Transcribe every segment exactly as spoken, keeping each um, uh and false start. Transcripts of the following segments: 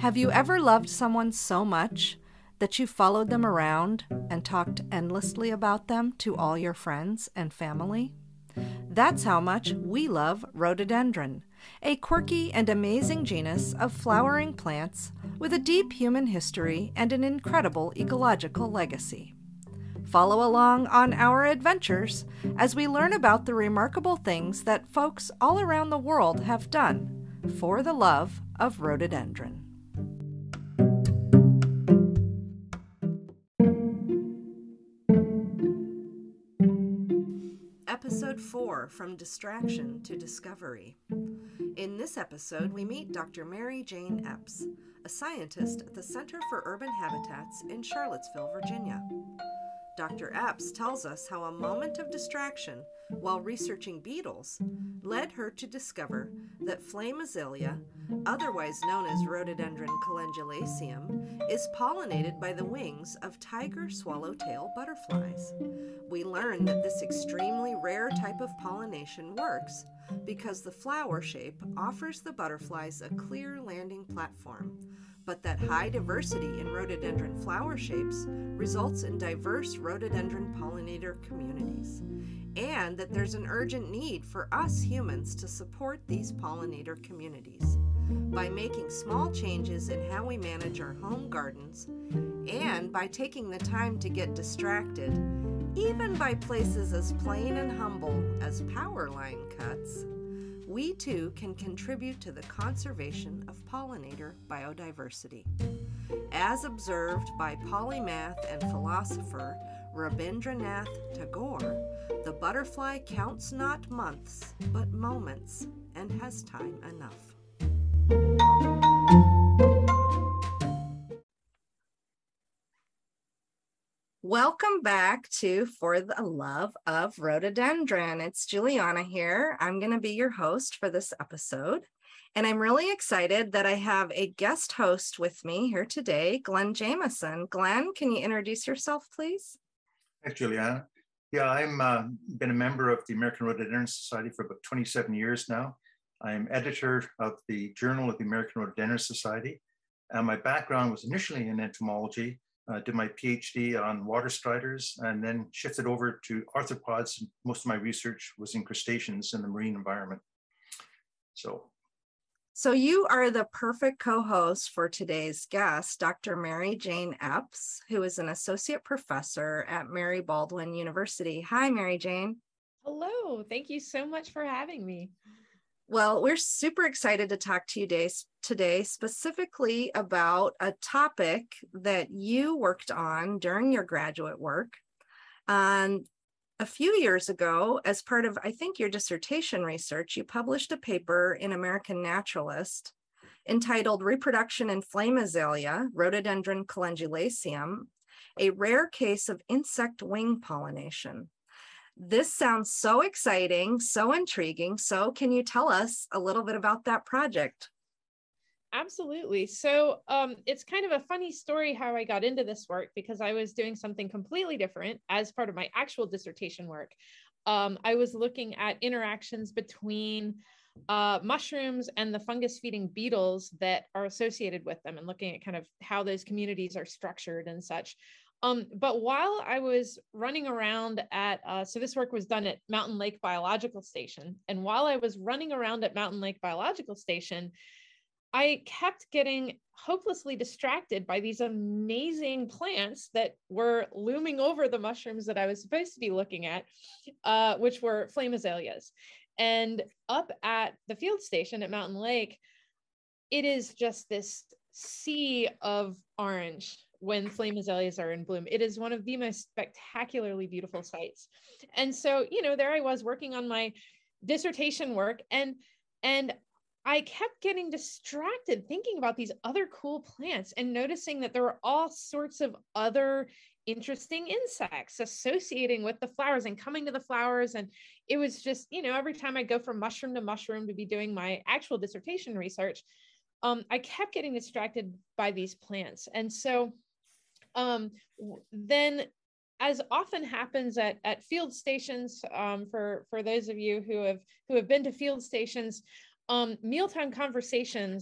Have you ever loved someone so much that you followed them around and talked endlessly about them to all your friends and family? That's how much we love rhododendron, a quirky and amazing genus of flowering plants with a deep human history and an incredible ecological legacy. Follow along on our adventures as we learn about the remarkable things that folks all around the world have done for the love of rhododendron. Episode four, From Distraction to Discovery. In this episode, we meet Doctor Mary Jane Epps, a scientist at the Center for Urban Habitats in Charlottesville, Virginia. Doctor Epps tells us how a moment of distraction while researching beetles led her to discover that flame azalea, otherwise known as Rhododendron calendulaceum, is pollinated by the wings of tiger swallowtail butterflies. We learn that this extremely rare type of pollination works because the flower shape offers the butterflies a clear landing platform, but that high diversity in rhododendron flower shapes results in diverse rhododendron pollinator communities, and that there's an urgent need for us humans to support these pollinator communities by making small changes in how we manage our home gardens, and by taking the time to get distracted, even by places as plain and humble as power line cuts. We too can contribute to the conservation of pollinator biodiversity. As observed by polymath and philosopher Rabindranath Tagore, the butterfly counts not months, but moments, and has time enough. Welcome back to For the Love of Rhododendron. It's Juliana here. I'm going to be your host for this episode. And I'm really excited that I have a guest host with me here today, Glenn Jameson. Glenn, can you introduce yourself, please? Thanks, Juliana. Yeah, I'm uh, been a member of the American Rhododendron Society for about twenty-seven years now. I'm editor of the Journal of the American Rhododendron Society. And my background was initially in entomology. Uh, did my PhD on water striders and then shifted over to arthropods. Most of my research was in crustaceans in the marine environment. So, so you are the perfect co-host for today's guest, Doctor Mary Jane Epps, who is an associate professor at Mary Baldwin University. Hi, Mary Jane. Hello. Thank you so much for having me. Well, we're super excited to talk to you days, today, specifically about a topic that you worked on during your graduate work. Um, a few years ago, as part of, I think, your dissertation research, you published a paper in American Naturalist entitled Reproduction in Flame Azalea, Rhododendron calendulaceum, a rare case of insect wing pollination. This sounds so exciting, so intriguing. So can you tell us a little bit about that project? Absolutely. So um, it's kind of a funny story how I got into this work, because I was doing something completely different as part of my actual dissertation work. Um, I was looking at interactions between uh, mushrooms and the fungus feeding beetles that are associated with them, and looking at kind of how those communities are structured and such. Um, but while I was running around at, uh, so this work was done at Mountain Lake Biological Station. And while I was running around at Mountain Lake Biological Station, I kept getting hopelessly distracted by these amazing plants that were looming over the mushrooms that I was supposed to be looking at, uh, which were flame azaleas. And up at the field station at Mountain Lake, it is just this sea of orange when flame azaleas are in bloom. It is one of the most spectacularly beautiful sights. And so, you know, there I was working on my dissertation work, and, and I kept getting distracted thinking about these other cool plants and noticing that there were all sorts of other interesting insects associating with the flowers and coming to the flowers. And it was just, you know, every time I go from mushroom to mushroom to be doing my actual dissertation research, um, I kept getting distracted by these plants. And so um, then, as often happens at, at field stations, um, for, for those of you who have, who have been to field stations, um, mealtime conversations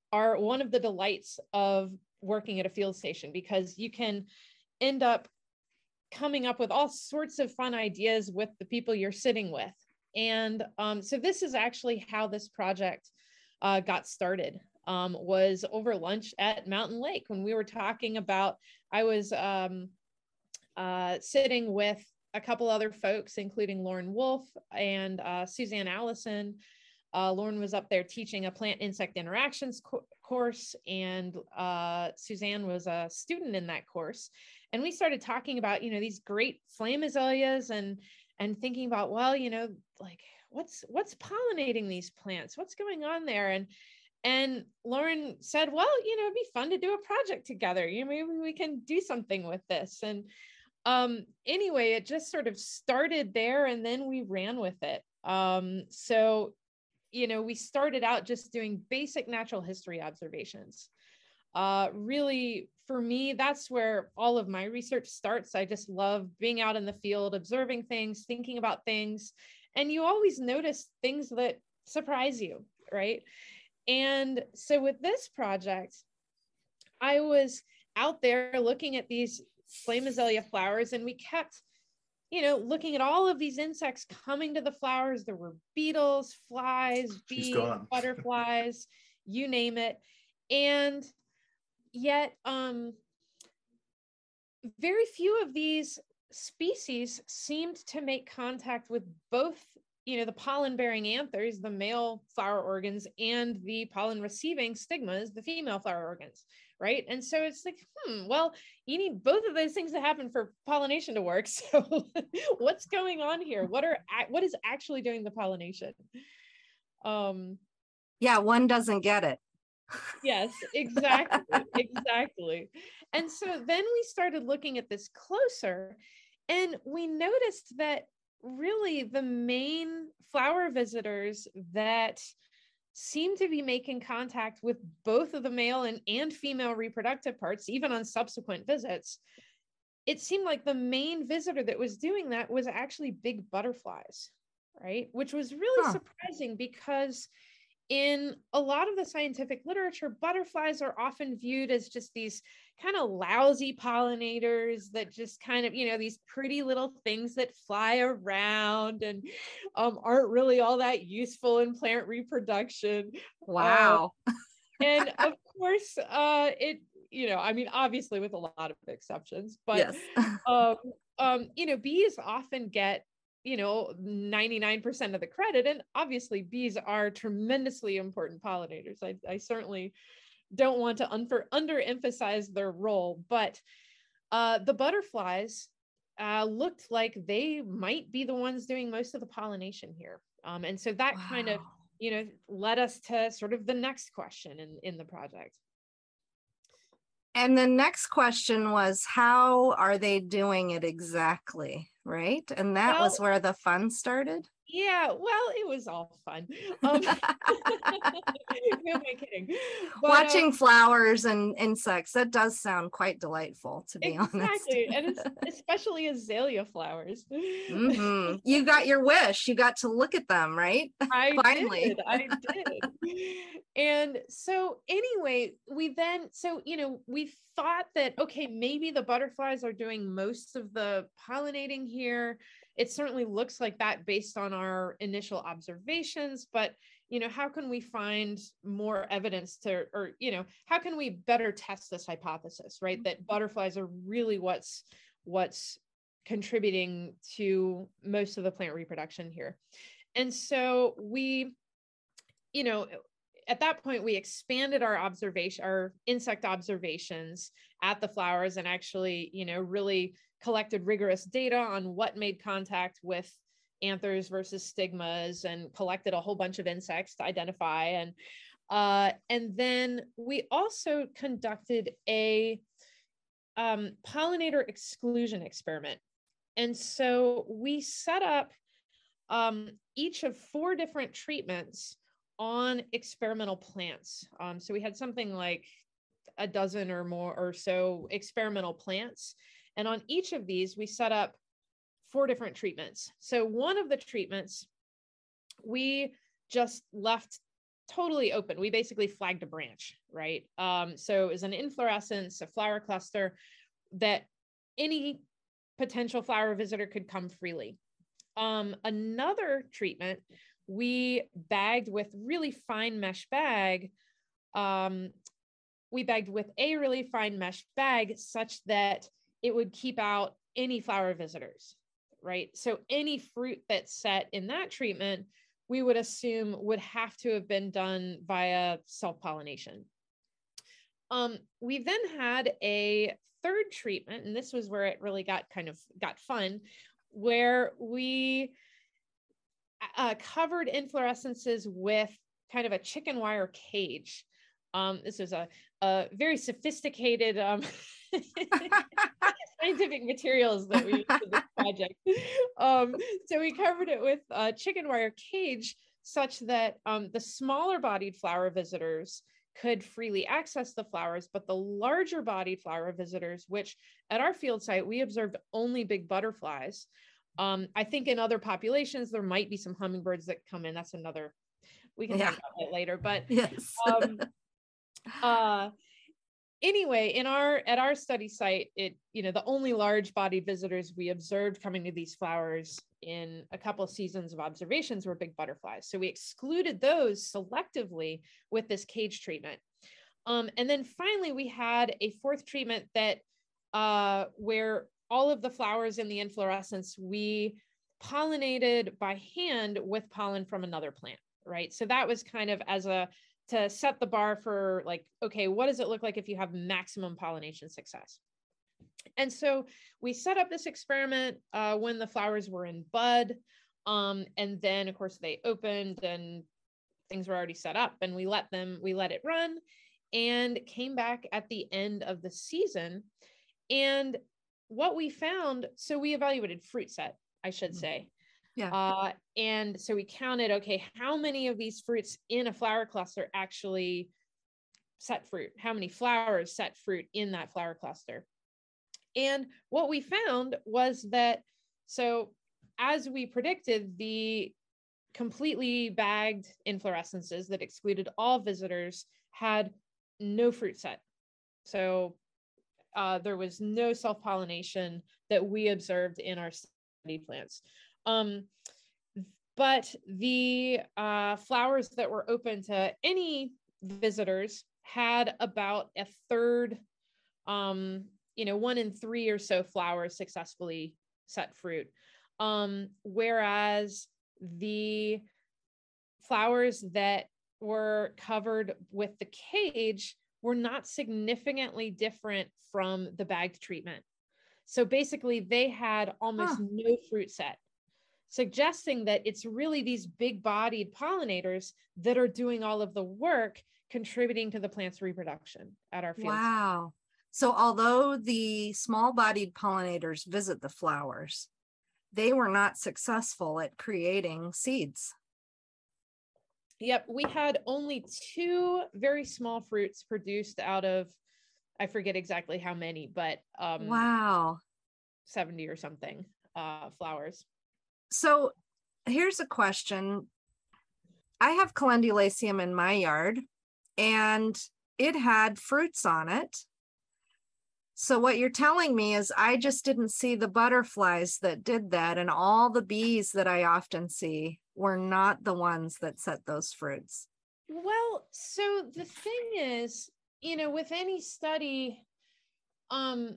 are one of the delights of working at a field station, because you can end up coming up with all sorts of fun ideas with the people you're sitting with. And um, so this is actually how this project uh, got started, um, was over lunch at Mountain Lake when we were talking about, I was um, uh, sitting with a couple other folks, including Lauren Wolf and uh, Suzanne Allison. Uh, Lauren was up there teaching a plant insect interactions co course, and uh, Suzanne was a student in that course. And we started talking about, you know, these great flame azaleas, and and thinking about, well, you know, like what's what's pollinating these plants? What's going on there? And and Lauren said, well, you know, it'd be fun to do a project together. You know, maybe we can do something with this. And um, anyway, it just sort of started there, and then we ran with it. Um, so, you know, we started out just doing basic natural history observations. Uh, really, for me, that's where all of my research starts. I just love being out in the field, observing things, thinking about things, and you always notice things that surprise you, right? And so with this project, I was out there looking at these flame azalea flowers, and we kept, you know, looking at all of these insects coming to the flowers. There were beetles, flies, bees, butterflies, you name it. And yet, um, very few of these species seemed to make contact with both, you know, the pollen-bearing anthers, the male flower organs, and the pollen-receiving stigmas, the female flower organs, right? And so it's like, hmm, well, you need both of those things to happen for pollination to work. So what's going on here? What are what is actually doing the pollination? Um, yeah, one doesn't get it. Yes, exactly, exactly. And so then we started looking at this closer, and we noticed that really the main flower visitors that seem to be making contact with both of the male and, and female reproductive parts, even on subsequent visits, it seemed like the main visitor that was doing that was actually big butterflies, right? Which was really huh. surprising, because in a lot of the scientific literature, butterflies are often viewed as just these kind of lousy pollinators that just kind of, you know, these pretty little things that fly around and um, aren't really all that useful in plant reproduction. Wow. Uh, and of course, uh, it, you know, I mean, obviously with a lot of exceptions, but, yes. um, um, you know, bees often get, you know, ninety-nine percent of the credit. And obviously bees are tremendously important pollinators. I, I certainly don't want to under, underemphasize their role, but uh, the butterflies uh, looked like they might be the ones doing most of the pollination here. Um, and so that wow. kind of, you know, led us to sort of the next question in, in the project. And the next question was, how are they doing it exactly? Right. And that well, was where the fun started. Yeah, well, it was all fun. Um, who am I kidding? But, Watching um, flowers and insects, that does sound quite delightful, to be exactly. honest. Exactly, and it's especially azalea flowers. Mm-hmm. You got your wish. You got to look at them, right? I Finally. did. I did. And so anyway, we then, so, you know, we thought that, okay, maybe the butterflies are doing most of the pollinating here. It certainly looks like that based on our initial observations, but, you know, how can we find more evidence to, or, you know, how can we better test this hypothesis, right? That butterflies are really what's, what's contributing to most of the plant reproduction here. And so we, you know, at that point, we expanded our observation, our insect observations at the flowers, and actually, you know, really collected rigorous data on what made contact with anthers versus stigmas, and collected a whole bunch of insects to identify. And uh, and then we also conducted a um, pollinator exclusion experiment. And so we set up um, each of four different treatments on experimental plants. Um, so we had something like a dozen or more or so experimental plants. And on each of these, we set up four different treatments. So one of the treatments, we just left totally open. We basically flagged a branch, right? Um, so it was an inflorescence, a flower cluster that any potential flower visitor could come freely. Um, another treatment, we bagged with really fine mesh bag. Um, we bagged with a really fine mesh bag such that it would keep out any flower visitors, right? So any fruit that's set in that treatment, we would assume would have to have been done via self-pollination. Um, we then had a third treatment, and this was where it really got kind of got fun, where we uh, covered inflorescences with kind of a chicken wire cage. Um, this is a, a very sophisticated um, scientific materials that we used for this project. Um, so we covered it with a chicken wire cage such that um, the smaller bodied flower visitors could freely access the flowers, but the larger bodied flower visitors, which at our field site, we observed only big butterflies. Um, I think in other populations, there might be some hummingbirds that come in. That's another, we can yeah. talk about that later, but yes. um, uh, anyway, in our, at our study site, it, you know, the only large bodied visitors we observed coming to these flowers in a couple of seasons of observations were big butterflies. So we excluded those selectively with this cage treatment. Um, and then finally, we had a fourth treatment that uh, where all of the flowers in the inflorescence, we pollinated by hand with pollen from another plant, right? So that was kind of as a, to set the bar for like, okay, what does it look like if you have maximum pollination success? And so we set up this experiment uh, when the flowers were in bud. Um, and then of course they opened and things were already set up, and we let them, we let it run and came back at the end of the season. And what we found, so we evaluated fruit set, I should say. Yeah. Uh, and so we counted, okay, how many of these fruits in a flower cluster actually set fruit? How many flowers set fruit in that flower cluster? And what we found was that, so as we predicted, the completely bagged inflorescences that excluded all visitors had no fruit set. So uh, there was no self-pollination that we observed in our study plants. Um, but the uh, flowers that were open to any visitors had about a third, um, you know, one in three or so flowers successfully set fruit. Um, whereas the flowers that were covered with the cage were not significantly different from the bagged treatment. So basically they had almost huh. no fruit set, suggesting that it's really these big bodied pollinators that are doing all of the work, contributing to the plant's reproduction at our field. Wow. So although the small bodied pollinators visit the flowers, they were not successful at creating seeds. Yep, we had only two very small fruits produced out of, I forget exactly how many, but um, wow, seventy or something uh, flowers. So here's a question. I have calendulaceum in my yard and it had fruits on it. So what you're telling me is I just didn't see the butterflies that did that, and all the bees that I often see were not the ones that set those fruits. Well, so the thing is, you know, with any study, um,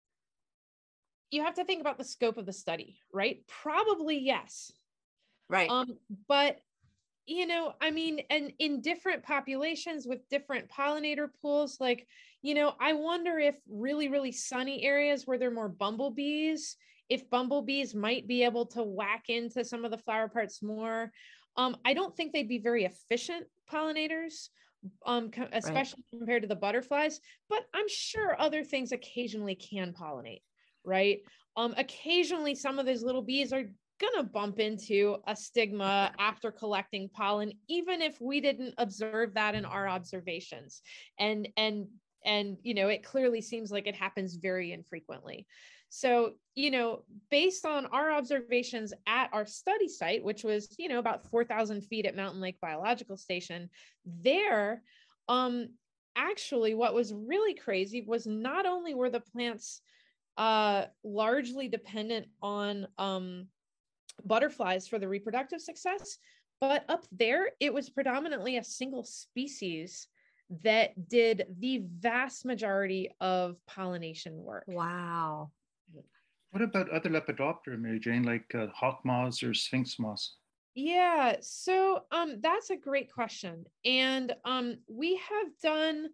you have to think about the scope of the study, right? Probably yes. Right. Um, but, you know, I mean, and in different populations with different pollinator pools, like, you know, I wonder if really, really sunny areas where there are more bumblebees, if bumblebees might be able to whack into some of the flower parts more. Um, I don't think they'd be very efficient pollinators, um, co- especially right. compared to the butterflies, but I'm sure other things occasionally can pollinate, right? Um, occasionally some of those little bees are gonna bump into a stigma after collecting pollen, even if we didn't observe that in our observations. And, and, and, you know, it clearly seems like it happens very infrequently. So, you know, based on our observations at our study site, which was, you know, about four thousand feet at Mountain Lake Biological Station, there, um, actually what was really crazy was not only were the plants uh, largely dependent on um, butterflies for the reproductive success, but up there, it was predominantly a single species that did the vast majority of pollination work. Wow. What about other Lepidoptera, Mary Jane, like uh, hawk moths or sphinx moths? Yeah, so um, that's a great question. And um, we have done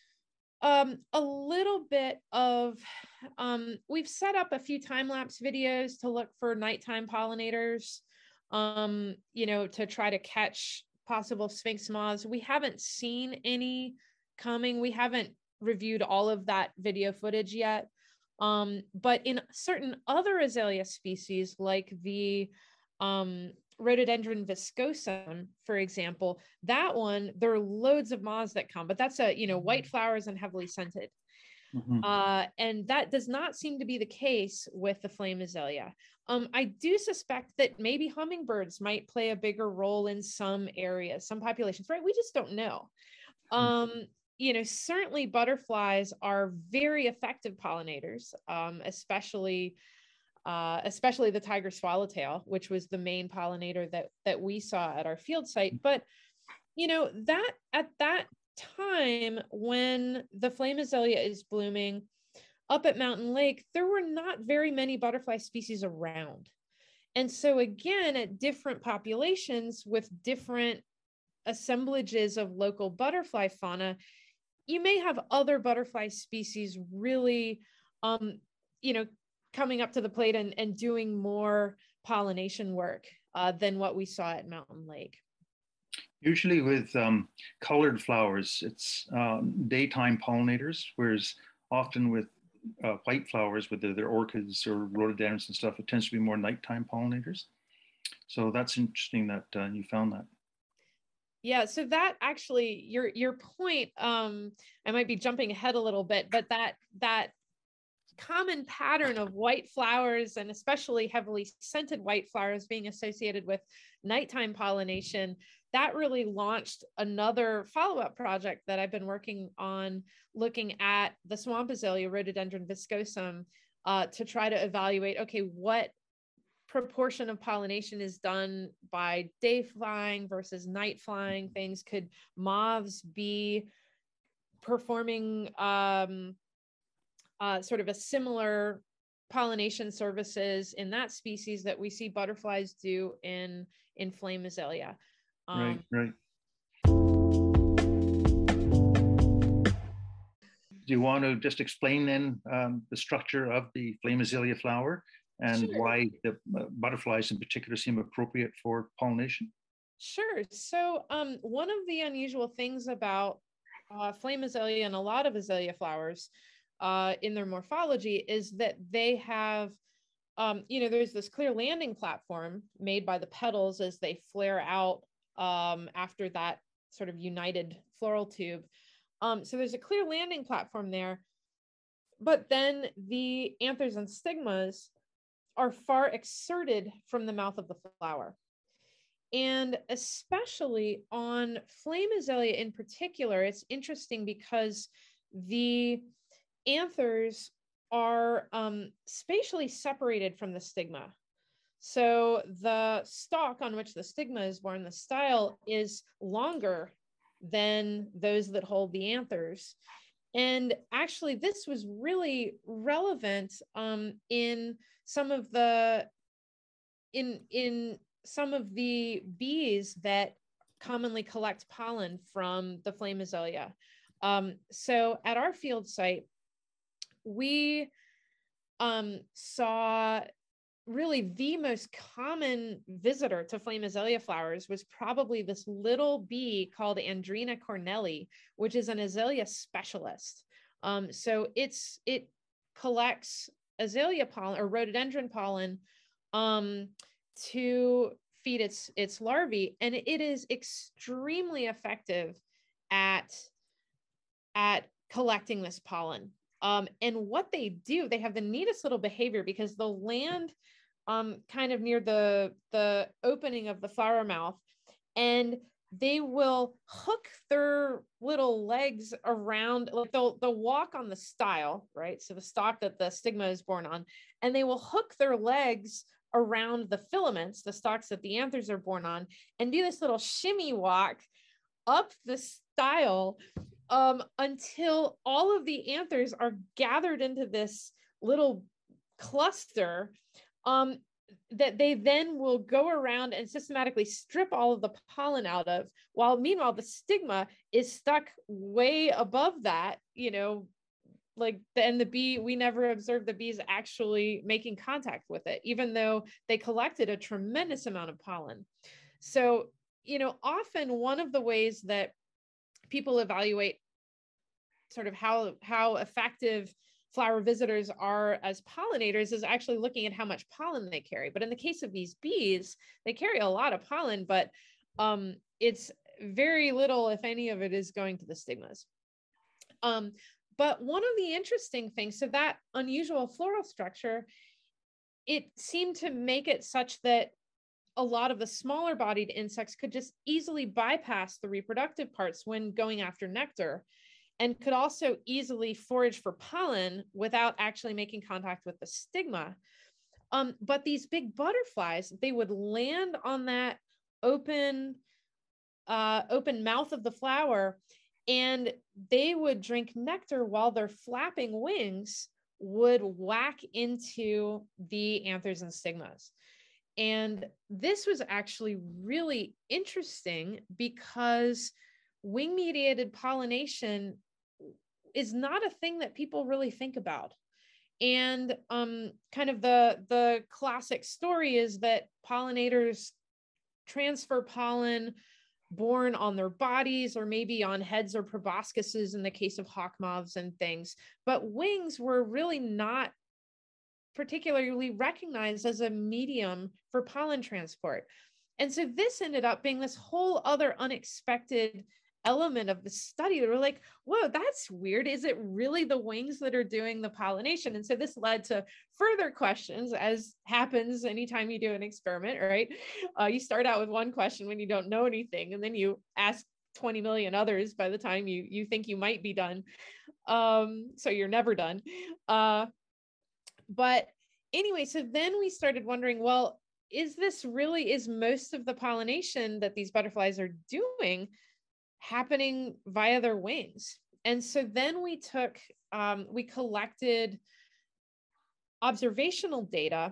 um, a little bit of, um, we've set up a few time-lapse videos to look for nighttime pollinators, um, you know, to try to catch possible sphinx moths. We haven't seen any coming. We haven't reviewed all of that video footage yet. Um, but in certain other azalea species, like the um, Rhododendron viscosum, for example, that one, there are loads of moths that come, but that's a, you know, white flowers and heavily scented. Mm-hmm. Uh, and that does not seem to be the case with the flame azalea. Um, I do suspect that maybe hummingbirds might play a bigger role in some areas, some populations, right? We just don't know. Um, you know, certainly butterflies are very effective pollinators, um, especially uh, especially the tiger swallowtail, which was the main pollinator that that we saw at our field site. But you know, that at that time when the flame azalea is blooming up at Mountain Lake, there were not very many butterfly species around. And so again, at different populations with different assemblages of local butterfly fauna, you may have other butterfly species really, um, you know, coming up to the plate and, and doing more pollination work uh, than what we saw at Mountain Lake. Usually with um, colored flowers, it's um, daytime pollinators, whereas often with uh, white flowers, whether they're orchids or rhododendrons and stuff, it tends to be more nighttime pollinators. So that's interesting that uh, you found that. Yeah, so that actually, your your point, um, I might be jumping ahead a little bit, but that that common pattern of white flowers, and especially heavily scented white flowers, being associated with nighttime pollination, that really launched another follow-up project that I've been working on, looking at the swamp azalea, Rhododendron viscosum, uh, to try to evaluate, okay, what proportion of pollination is done by day flying versus night flying things? Could moths be performing um, uh, sort of a similar pollination services in that species that we see butterflies do in, in flame azalea? Um, right, right. Do you want to just explain then um, the structure of the flame azalea flower and sure. why the uh, butterflies in particular seem appropriate for pollination? Sure. So um, one of the unusual things about uh, flame azalea and a lot of azalea flowers uh, in their morphology is that they have, um, you know, there's this clear landing platform made by the petals as they flare out um, after that sort of united floral tube. Um, so there's a clear landing platform there, but then the anthers and stigmas are far exerted from the mouth of the flower. And especially on flame azalea in particular, it's interesting because the anthers are um, spatially separated from the stigma. So the stalk on which the stigma is borne, the style, is longer than those that hold the anthers. And actually, this was really relevant um, in some of the in in some of the bees that commonly collect pollen from the flame azalea. Um, so at our field site, we um, saw really the most common visitor to flame azalea flowers was probably this little bee called Andrena cornelii, which is an azalea specialist. Um, so it's it collects azalea pollen or rhododendron pollen um, to feed its its larvae, and it is extremely effective at at collecting this pollen. Um, and what they do, they have the neatest little behavior because they'll land um, kind of near the, the opening of the flower mouth, and they will hook their little legs around, like they'll, they'll walk on the style, right? So the stalk that the stigma is born on, and they will hook their legs around the filaments, the stalks that the anthers are born on, and do this little shimmy walk up the style um, until all of the anthers are gathered into this little cluster um, that they then will go around and systematically strip all of the pollen out of, while meanwhile the stigma is stuck way above that, you know, like the, and the bee, we never observed the bees actually making contact with it, even though they collected a tremendous amount of pollen. So, you know, often one of the ways that people evaluate sort of how, how effective flower visitors are as pollinators is actually looking at how much pollen they carry. But in the case of these bees, they carry a lot of pollen, but um, it's very little, if any of it, is going to the stigmas. Um, but one of the interesting things, so that unusual floral structure, it seemed to make it such that a lot of the smaller bodied insects could just easily bypass the reproductive parts when going after nectar, and could also easily forage for pollen without actually making contact with the stigma. Um, but these big butterflies, they would land on that open, uh, open mouth of the flower, and they would drink nectar while their flapping wings would whack into the anthers and stigmas. And this was actually really interesting because wing-mediated pollination is not a thing that people really think about. And um, kind of the, the classic story is that pollinators transfer pollen born on their bodies, or maybe on heads or proboscises in the case of hawk moths and things. But wings were really not particularly recognized as a medium for pollen transport. And so this ended up being this whole other unexpected element of the study. They were like, whoa, that's weird. Is it really the wings that are doing the pollination? And so this led to further questions, as happens anytime you do an experiment, right? Uh, you start out with one question when you don't know anything, and then you ask twenty million others by the time you, you think you might be done. Um, so you're never done. Uh, but anyway, so then we started wondering, well, is this really, is most of the pollination that these butterflies are doing happening via their wings? And so then we took, um, we collected observational data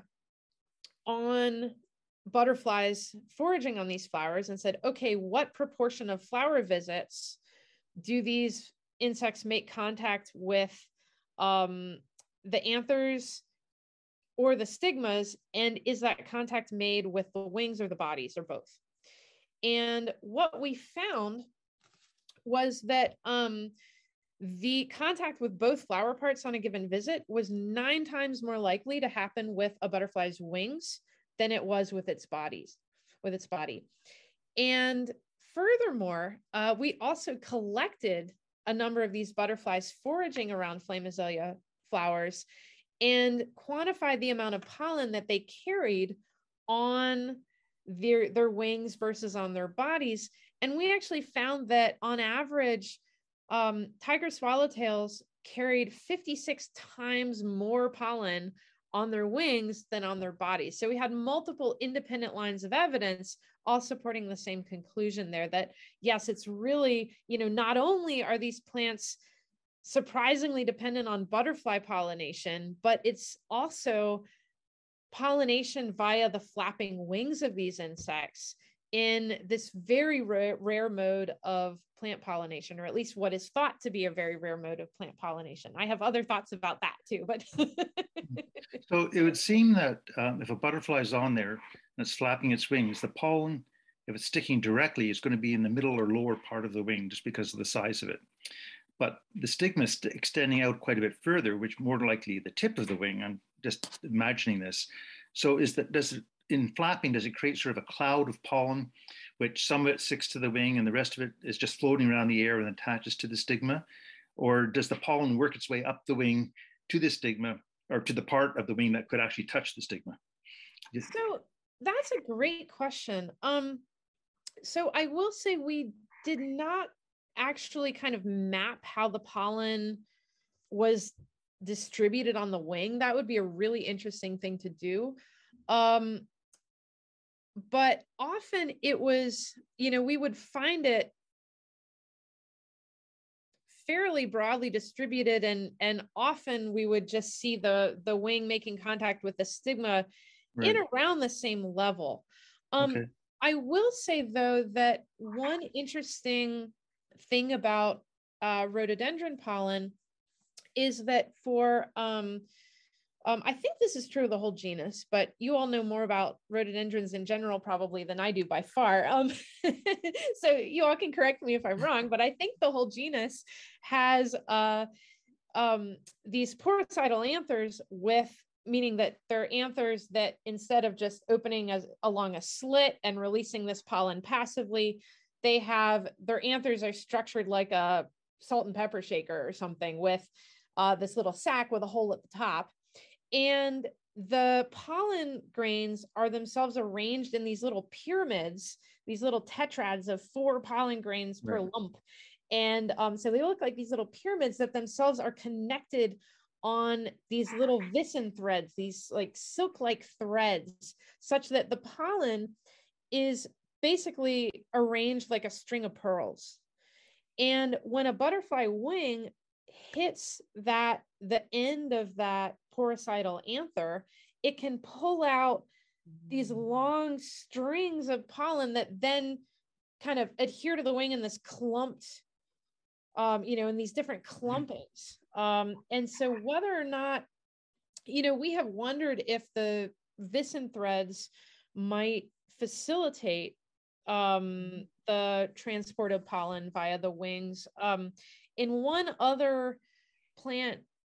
on butterflies foraging on these flowers and said, okay, what proportion of flower visits do these insects make contact with um, the anthers or the stigmas? And is that contact made with the wings or the bodies, or both? And what we found was that um, the contact with both flower parts on a given visit was nine times more likely to happen with a butterfly's wings than it was with its bodies, with its body. And furthermore, uh, we also collected a number of these butterflies foraging around flame azalea flowers and quantified the amount of pollen that they carried on their, their wings versus on their bodies. And we actually found that on average, um, tiger swallowtails carried fifty-six times more pollen on their wings than on their bodies. So we had multiple independent lines of evidence all supporting the same conclusion there, that yes, it's really, you know, not only are these plants surprisingly dependent on butterfly pollination, but it's also pollination via the flapping wings of these insects in this very rare, rare mode of plant pollination, or at least what is thought to be a very rare mode of plant pollination. I have other thoughts about that too, but. So it would seem that um, if a butterfly is on there and it's flapping its wings, the pollen, if it's sticking directly, is going to be in the middle or lower part of the wing just because of the size of it. But the stigma is extending out quite a bit further, which more likely the tip of the wing. I'm just imagining this. So is that, does it, in flapping, does it create sort of a cloud of pollen, which some of it sticks to the wing and the rest of it is just floating around the air and attaches to the stigma? or does the pollen work its way up the wing to the stigma, or to the part of the wing that could actually touch the stigma? So that's a great question. Um, so I will say we did not actually kind of map how the pollen was distributed on the wing. That would be a really interesting thing to do. Um, but often it was, you know, we would find it fairly broadly distributed, and and often we would just see the the wing making contact with the stigma right in around the same level. Um, okay. I will say though that one interesting thing about uh, rhododendron pollen is that for um, um, I think this is true of the whole genus, but you all know more about rhododendrons in general probably than I do by far. Um, so you all can correct me if I'm wrong, but I think the whole genus has uh, um, these poricidal anthers, with meaning that they're anthers that instead of just opening as along a slit and releasing this pollen passively, they have their anthers are structured like a salt and pepper shaker or something, with uh, this little sac with a hole at the top. And the pollen grains are themselves arranged in these little pyramids, these little tetrads of four pollen grains per right lump. And um, so they look like these little pyramids that themselves are connected on these little vicin threads, these like silk-like threads, such that the pollen is basically arranged like a string of pearls. And when a butterfly wing hits that, the end of that poricidal anther, it can pull out these long strings of pollen that then kind of adhere to the wing in this clumped, um, you know, in these different clumpings. Um, and so whether or not, you know, we have wondered if the vicin threads might facilitate um, the transport of pollen via the wings. Um, in one other plant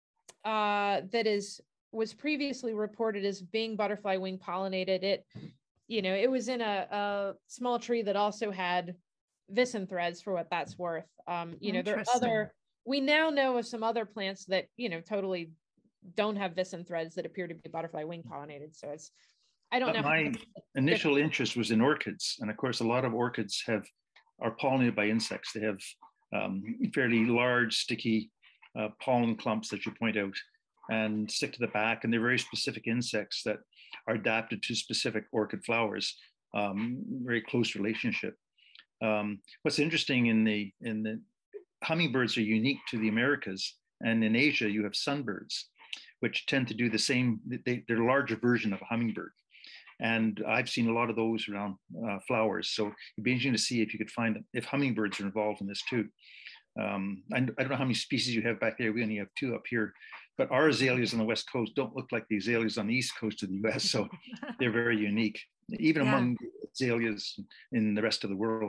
uh, that is was previously reported as being butterfly wing pollinated, it, you know, it was in a, a small tree that also had vicin threads, for what that's worth. Um, you know, there are other, we now know of some other plants that, you know, totally don't have vicin threads that appear to be butterfly wing pollinated. So it's, I don't but know. My initial interest was in orchids. And of course, a lot of orchids have are pollinated by insects. They have um, fairly large, sticky uh, pollen clumps that you point out and stick to the back. And they're very specific insects that are adapted to specific orchid flowers, um, very close relationship. Um, what's interesting in the, in the hummingbirds are unique to the Americas, and in Asia you have sunbirds, which tend to do the same, they, they're a larger version of a hummingbird. And I've seen a lot of those around uh, flowers. So it'd be interesting to see if you could find if hummingbirds are involved in this too. Um, I, I don't know how many species you have back there. We only have two up here, but our azaleas on the West Coast don't look like the azaleas on the East Coast of the U S. So they're very unique, even yeah. among azaleas in the rest of the world.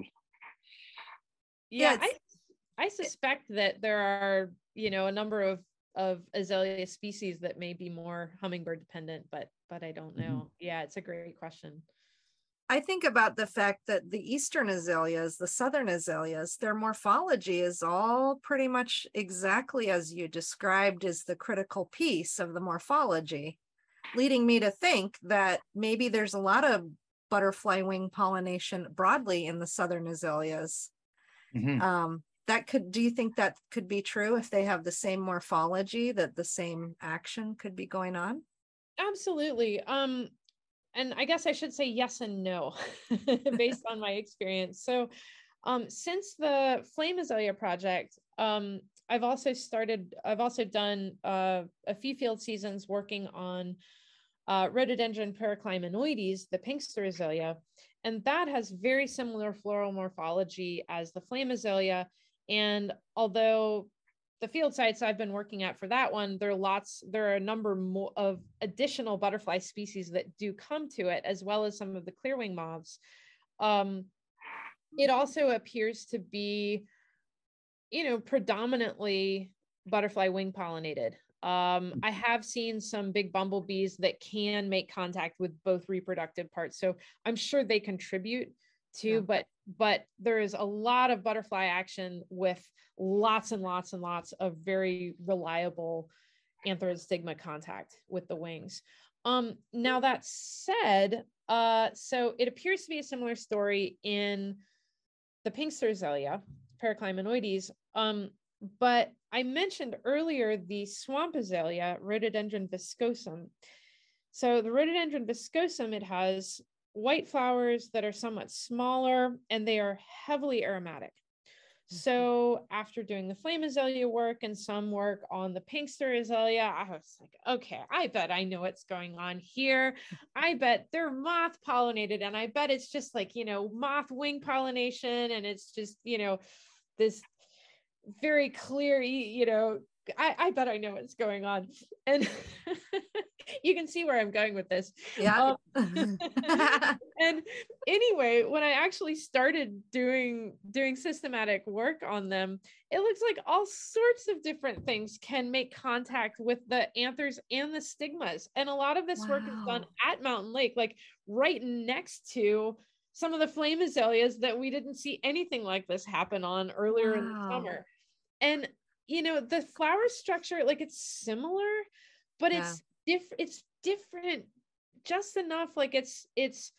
Yeah, I, I suspect that there are, you know, a number of of azalea species that may be more hummingbird dependent, but but I don't know. Mm-hmm. Yeah, it's a great question. I think about the fact that the eastern azaleas, the southern azaleas, their morphology is all pretty much exactly as you described as the critical piece of the morphology, leading me to think that maybe there's a lot of butterfly wing pollination broadly in the southern azaleas. Mm-hmm. Um, that could, do you think that could be true if they have the same morphology, that the same action could be going on? Absolutely. Um, and I guess I should say yes and no, based on my experience. So um, since the Flame Azalea project, um, I've also started, I've also done uh, a few field seasons working on uh, Rhododendron paraclymenoides, the pinkster azalea, and that has very similar floral morphology as the Flame Azalea. And although the field sites I've been working at for that one, there are lots, there are a number more of additional butterfly species that do come to it, as well as some of the clearwing moths. Um, it also appears to be, you know, predominantly butterfly wing pollinated. Um, I have seen some big bumblebees that can make contact with both reproductive parts. So I'm sure they contribute too, Yeah. but but there is a lot of butterfly action with lots and lots and lots of very reliable anther and stigma contact with the wings. Um, now that said, uh, so it appears to be a similar story in the Pinkster Azalea, Paraclymenoides. Um, but I mentioned earlier the swamp azalea, Rhododendron viscosum. So the Rhododendron viscosum, it has white flowers that are somewhat smaller and they are heavily aromatic. So after doing the flame azalea work and some work on the Pinkster Azalea, I was like, okay, I bet I know what's going on here. I bet they're moth pollinated, and I bet it's just like, you know, moth wing pollination, and it's just, you know, this very clear, you know, I, I bet I know what's going on. And you can see where I'm going with this. Yeah. Um, and anyway, when I actually started doing doing systematic work on them, it looks like all sorts of different things can make contact with the anthers and the stigmas. And a lot of this wow. work is done at Mountain Lake, like right next to some of the flame azaleas that we didn't see anything like this happen on earlier wow. in the summer. And you know, the flower structure, like it's similar, but yeah. it's different. It's different just enough. Like it's, it's,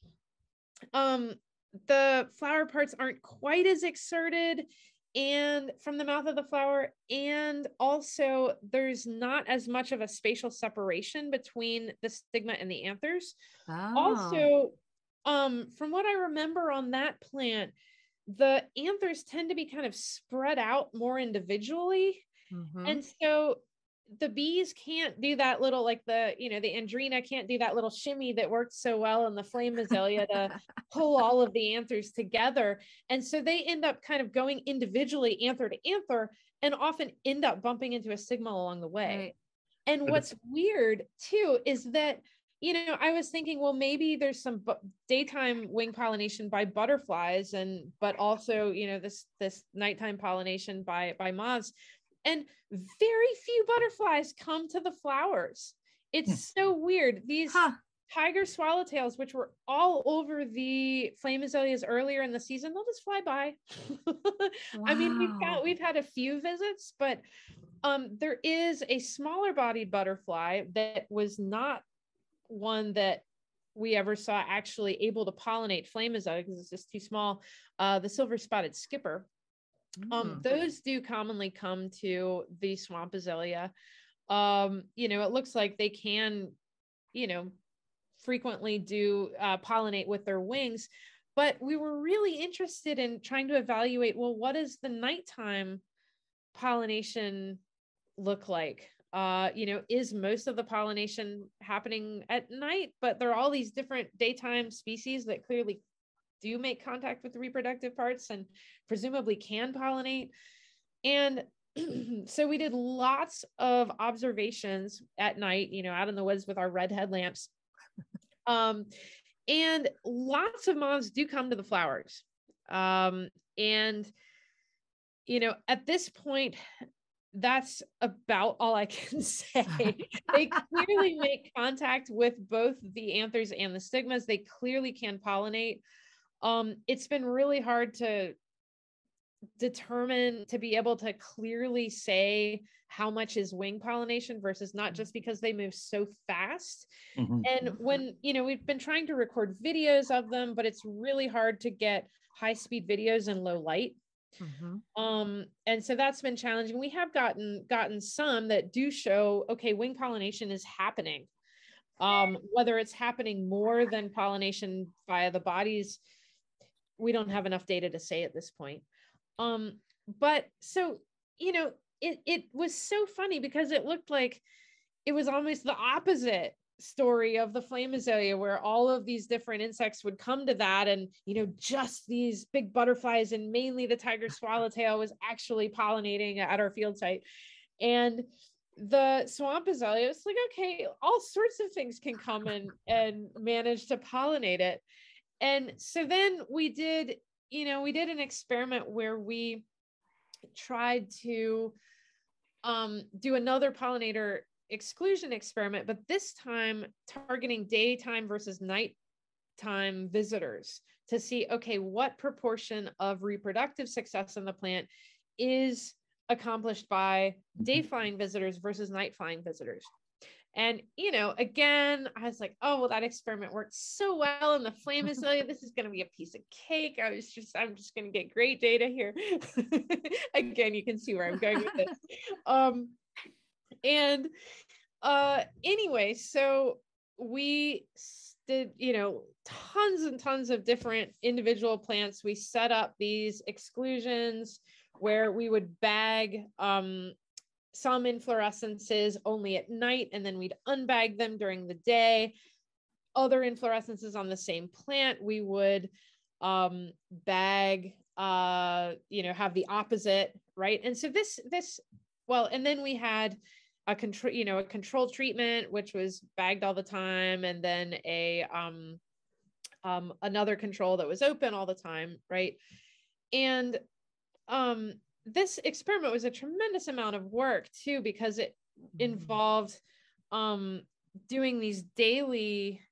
um, the flower parts aren't quite as exerted and from the mouth of the flower. And also there's not as much of a spatial separation between the stigma and the anthers. Oh. Also, um, from what I remember on that plant, the anthers tend to be kind of spread out more individually. Mm-hmm. And so the bees can't do that little, like the, you know, the Andrena can't do that little shimmy that worked so well in the flame azalea to pull all of the anthers together. And so they end up kind of going individually anther to anther and often end up bumping into a stigma along the way. Right. And what's weird too is that, you know, I was thinking, well, maybe there's some bu- daytime wing pollination by butterflies, and but also, you know, this this nighttime pollination by by moths, and very few butterflies come to the flowers. It's hmm. so weird. These huh. tiger swallowtails, which were all over the flame azaleas earlier in the season, they'll just fly by. Wow. I mean, we've got we've had a few visits, but um, there is a smaller bodied butterfly that was not one that we ever saw actually able to pollinate flame azalea because it's just too small. Uh, the silver spotted skipper. Mm. Um, those do commonly come to the swamp azalea. Um, you know, it looks like they can, you know, frequently do uh, pollinate with their wings, but we were really interested in trying to evaluate, well, what does the nighttime pollination look like? Uh, you know, is most of the pollination happening at night, but there are all these different daytime species that clearly do make contact with the reproductive parts and presumably can pollinate. And so we did lots of observations at night, you know, out in the woods with our red headlamps. Um, and lots of moths do come to the flowers. Um, and, you know, at this point, that's about all I can say. They clearly make contact with both the anthers and the stigmas. They clearly can pollinate. Um, it's been really hard to determine, to be able to clearly say how much is wing pollination versus not, just because they move so fast. Mm-hmm. And when, you know, we've been trying to record videos of them, but it's really hard to get high speed videos in low light. Mm-hmm. Um, and so that's been challenging. We have gotten gotten some that do show, okay, wing pollination is happening. Um, whether it's happening more than pollination via the bodies, we don't have enough data to say at this point. Um, but so, you know, it it was so funny because it looked like it was almost the opposite story of the flame azalea, where all of these different insects would come to that, and you know, just these big butterflies and mainly the tiger swallowtail was actually pollinating at our field site. And the swamp azalea was like, okay, all sorts of things can come and and manage to pollinate it. And so then we did, you know, we did an experiment where we tried to um do another pollinator exclusion experiment, but this time targeting daytime versus nighttime visitors to see, okay, what proportion of reproductive success in the plant is accomplished by day flying visitors versus night flying visitors. And, you know, again, I was like, oh, well, that experiment worked so well in the flame azalea. This is going to be a piece of cake. I was just, I'm just going to get great data here. Again, you can see where I'm going with this. Um, and uh, anyway, so we did, you know, tons and tons of different individual plants. We set up these exclusions where we would bag um, some inflorescences only at night, and then we'd unbag them during the day. Other inflorescences on the same plant, we would um, bag, uh, you know, have the opposite, right? And so this, this, well, and then we had a control, you know, a control treatment, which was bagged all the time, and then a um, um, another control that was open all the time, right? And um, this experiment was a tremendous amount of work too, because it involved um, doing these daily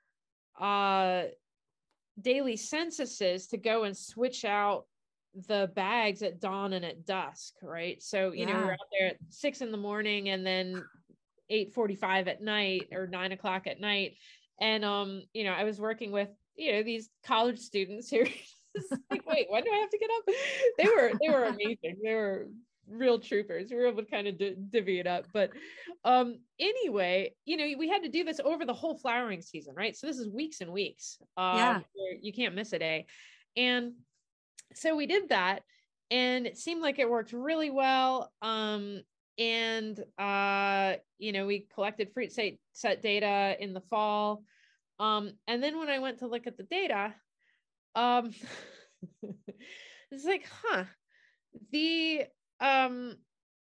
uh, daily censuses to go and switch out the bags at dawn and at dusk, right? So, you yeah. know, we're out there at six in the morning and then eight forty-five at night or nine o'clock at night. And, um, you know, I was working with, you know, these college students who like, wait, why do I have to get up? They were, they were amazing. They were real troopers. We were able to kind of d- divvy it up. But um, anyway, you know, we had to do this over the whole flowering season, right? So this is weeks and weeks. Um, yeah. You can't miss a day. And so we did that, and it seemed like it worked really well. Um, and, uh, you know, we collected fruit set, set data in the fall. Um, and then when I went to look at the data, um, it's like, huh, the, um,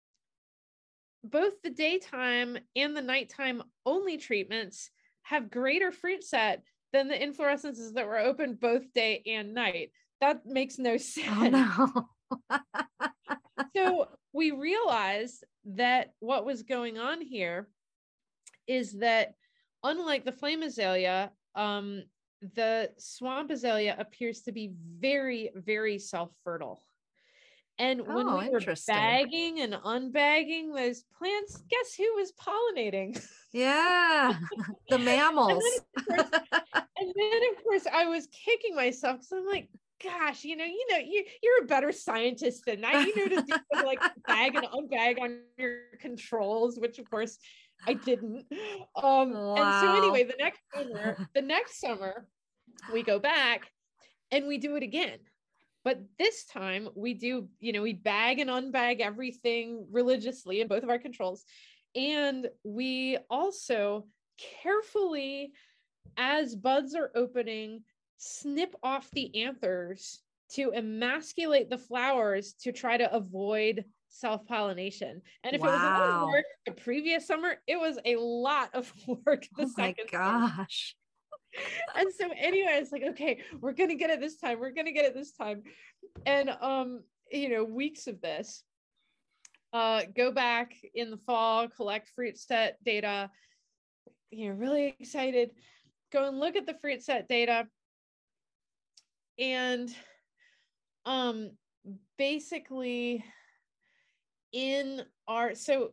both the daytime and the nighttime only treatments have greater fruit set than the inflorescences that were open both day and night. That makes no sense. Oh, no. So we realized that what was going on here is that unlike the flame azalea, um, the swamp azalea appears to be very, very self-fertile. And when oh, we were bagging and unbagging those plants, guess who was pollinating? Yeah, the mammals. and, then, of course, and then, of course, I was kicking myself because I'm like, gosh, you know, you know, you, you're a better scientist than that. You know to do like bag and unbag on your controls, which of course I didn't. Um, wow. And so anyway, the next summer, the next summer, we go back and we do it again. But this time we do, you know, we bag and unbag everything religiously in both of our controls. And we also carefully, as buds are opening, snip off the anthers to emasculate the flowers to try to avoid self-pollination. And if wow. it was a lot of work the previous summer, it was a lot of work the oh second my gosh. Summer. And so anyway, it's like, okay, we're gonna get it this time. We're gonna get it this time. And um, you know, weeks of this. Uh, go back in the fall, collect fruit set data. You know, really excited. Go and look at the fruit set data. And um, basically in our, so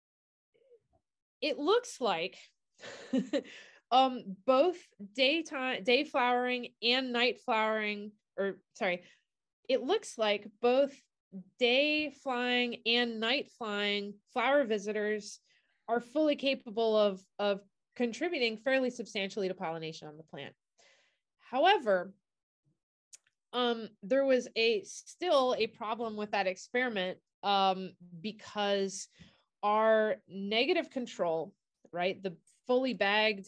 it looks like um, both daytime, day flowering and night flowering, or sorry, it looks like both day flying and night flying flower visitors are fully capable of, of contributing fairly substantially to pollination on the plant. However, Um, there was a still a problem with that experiment um, because our negative control, right, the fully bagged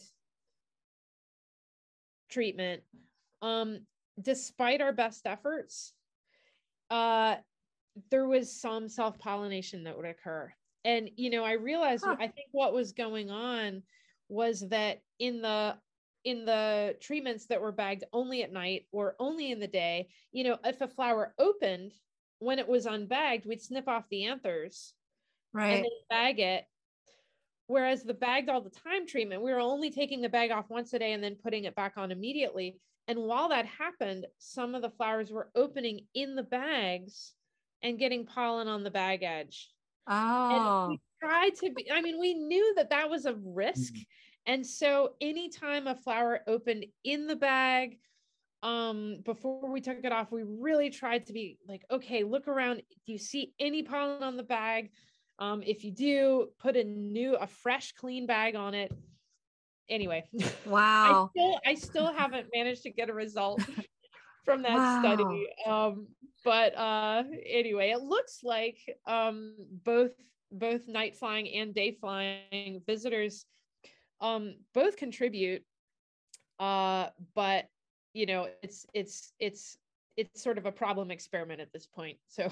treatment, um, despite our best efforts, uh, there was some self-pollination that would occur. And, you know, I realized, huh. I think what was going on was that in the in the treatments that were bagged only at night or only in the day, you know, if a flower opened, when it was unbagged, we'd snip off the anthers right. and then bag it. Whereas the bagged all the time treatment, we were only taking the bag off once a day and then putting it back on immediately. And while that happened, some of the flowers were opening in the bags and getting pollen on the bag edge. And Oh, we tried to be, I mean, we knew that that was a risk. Mm-hmm. And so anytime a flower opened in the bag, um, before we took it off, we really tried to be like, okay, look around. Do you see any pollen on the bag? Um, if you do, put a new, a fresh, clean bag on it. Anyway, wow. I still, I still haven't managed to get a result from that Wow. study. Um, but uh, anyway, it looks like um, both both night flying and day flying visitors um, both contribute. Uh, but you know, it's it's it's it's sort of a problem experiment at this point. So.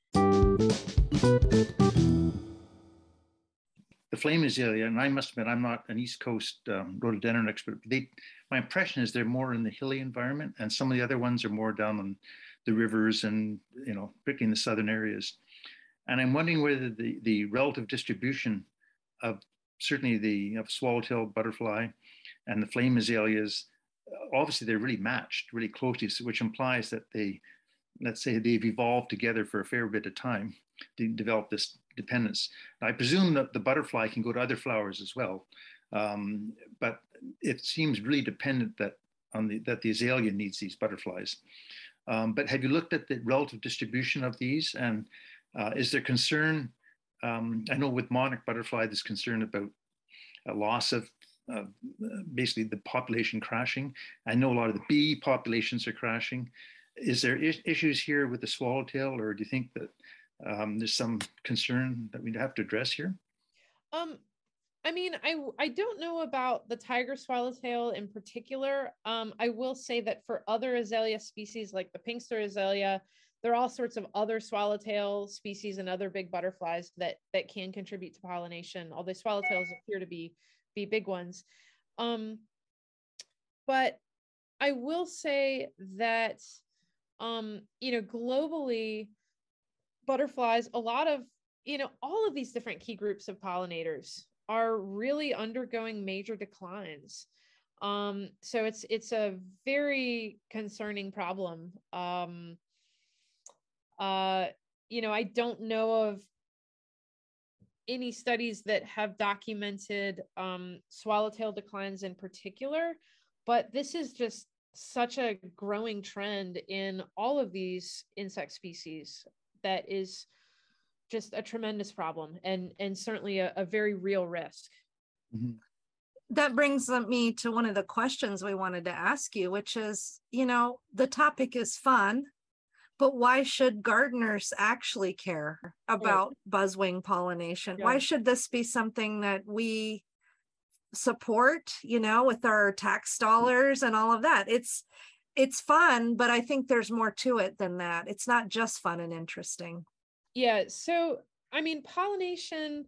The flame azalea, and I must admit, I'm not an East Coast um, rhododendron expert, but they, my impression is they're more in the hilly environment, and some of the other ones are more down on the rivers and, you know, particularly in the southern areas. And I'm wondering whether the, the relative distribution of certainly the of swallowtail butterfly and the flame azaleas, obviously they're really matched really closely, which implies that they, let's say they've evolved together for a fair bit of time to develop this dependence. I presume that the butterfly can go to other flowers as well, um, but it seems really dependent that on the that the azalea needs these butterflies. Um, but have you looked at the relative distribution of these, and uh, is there concern? Um, I know with monarch butterfly, there's concern about a loss of uh, basically the population crashing. I know a lot of the bee populations are crashing. Is there is issues here with the swallowtail, or do you think that um, there's some concern that we'd have to address here? Um, I mean, I I don't know about the tiger swallowtail in particular. Um, I will say that for other azalea species like the pinkster azalea, there are all sorts of other swallowtail species and other big butterflies that that can contribute to pollination, although swallowtails appear to be be big ones. Um, but I will say that um, you know, globally, butterflies, a lot of, you know, all of these different key groups of pollinators are really undergoing major declines. Um, so it's it's a very concerning problem. Um, uh, you know, I don't know of any studies that have documented um, swallowtail declines in particular, but this is just such a growing trend in all of these insect species that is just a tremendous problem and, and certainly a, a very real risk. Mm-hmm. That brings me to one of the questions we wanted to ask you, which is, you know, the topic is fun, but why should gardeners actually care about right. buzzwing pollination? Yeah. Why should this be something that we support, you know, with our tax dollars and all of that? It's, it's fun, but I think there's more to it than that. It's not just fun and interesting. Yeah. So, I mean, pollination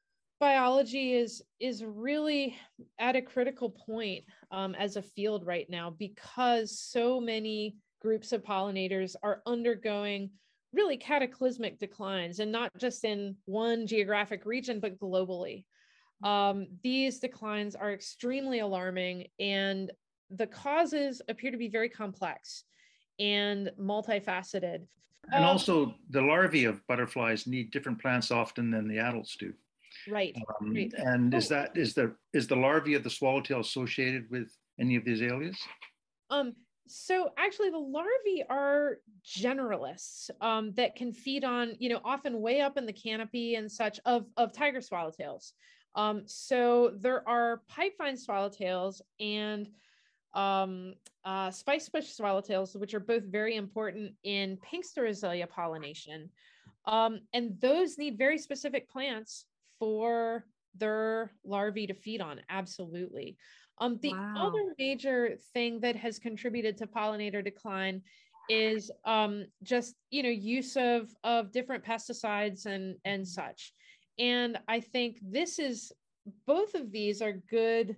biology is, is really at a critical point um, as a field right now, because so many groups of pollinators are undergoing really cataclysmic declines, and not just in one geographic region, but globally. Um, these declines are extremely alarming, and the causes appear to be very complex and multifaceted. And um, also the larvae of butterflies need different plants often than the adults do. Right. Um, right. And oh. is that is the is the larvae of the swallowtail associated with any of the azaleas? Um, so actually the larvae are generalists um, that can feed on, you know, often way up in the canopy and such of, of tiger swallowtails. Um, so there are pipevine swallowtails and um, uh, spice bush swallowtails, which are both very important in pinkster azalea pollination. Um, and those need very specific plants for their larvae to feed on. Absolutely. Um, the wow. other major thing that has contributed to pollinator decline is um, just, you know, use of, of different pesticides and, and such. And I think this is, both of these are good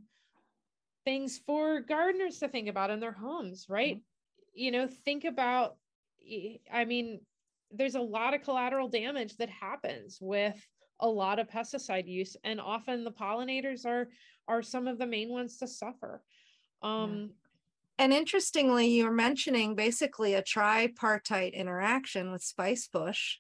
things for gardeners to think about in their homes, right? Mm-hmm. You know, think about, I mean, there's a lot of collateral damage that happens with a lot of pesticide use, and often the pollinators are are some of the main ones to suffer. Um, And interestingly, you were mentioning basically a tripartite interaction with spicebush.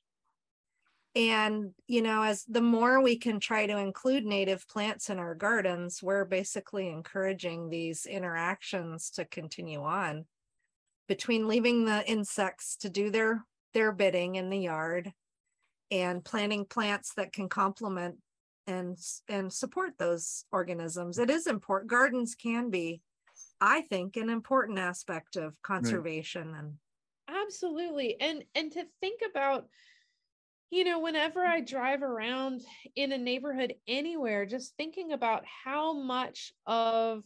And, you know, as the more we can try to include native plants in our gardens, we're basically encouraging these interactions to continue on between leaving the insects to do their, their bidding in the yard and planting plants that can complement and, and support those organisms. It is important. Gardens can be, I think, an important aspect of conservation. Right. And absolutely. And, and to think about, you know, whenever I drive around in a neighborhood anywhere, just thinking about how much of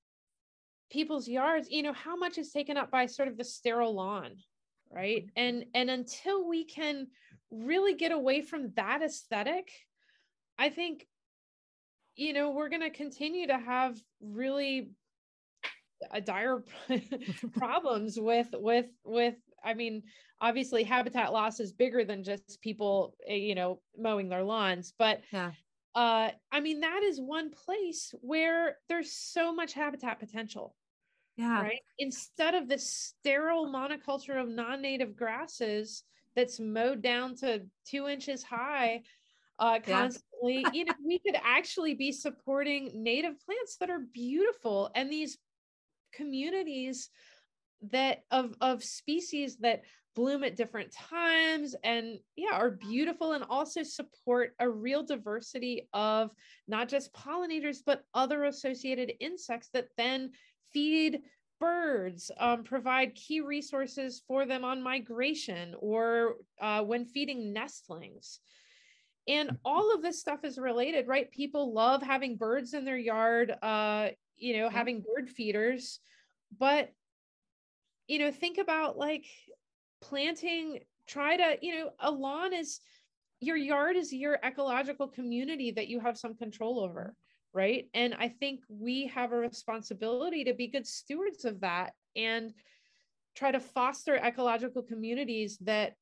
people's yards, you know, how much is taken up by sort of the sterile lawn, right? And, and until we can really get away from that aesthetic, I think, you know, we're going to continue to have really a dire problems with, with, with, I mean, obviously habitat loss is bigger than just people, you know, mowing their lawns, but yeah. uh, I mean, that is one place where there's so much habitat potential. Yeah. Right. Instead of this sterile monoculture of non-native grasses that's mowed down to two inches high uh, constantly, yeah. you know, we could actually be supporting native plants that are beautiful, and these communities that of, of species that bloom at different times and yeah, are beautiful, and also support a real diversity of not just pollinators, but other associated insects that then feed birds, um, provide key resources for them on migration or uh, when feeding nestlings. And all of this stuff is related, right? People love having birds in their yard, uh, you know, yeah. having bird feeders, but you know, think about like planting, try to, you know, a lawn is, your yard is your ecological community that you have some control over, right? And I think we have a responsibility to be good stewards of that and try to foster ecological communities that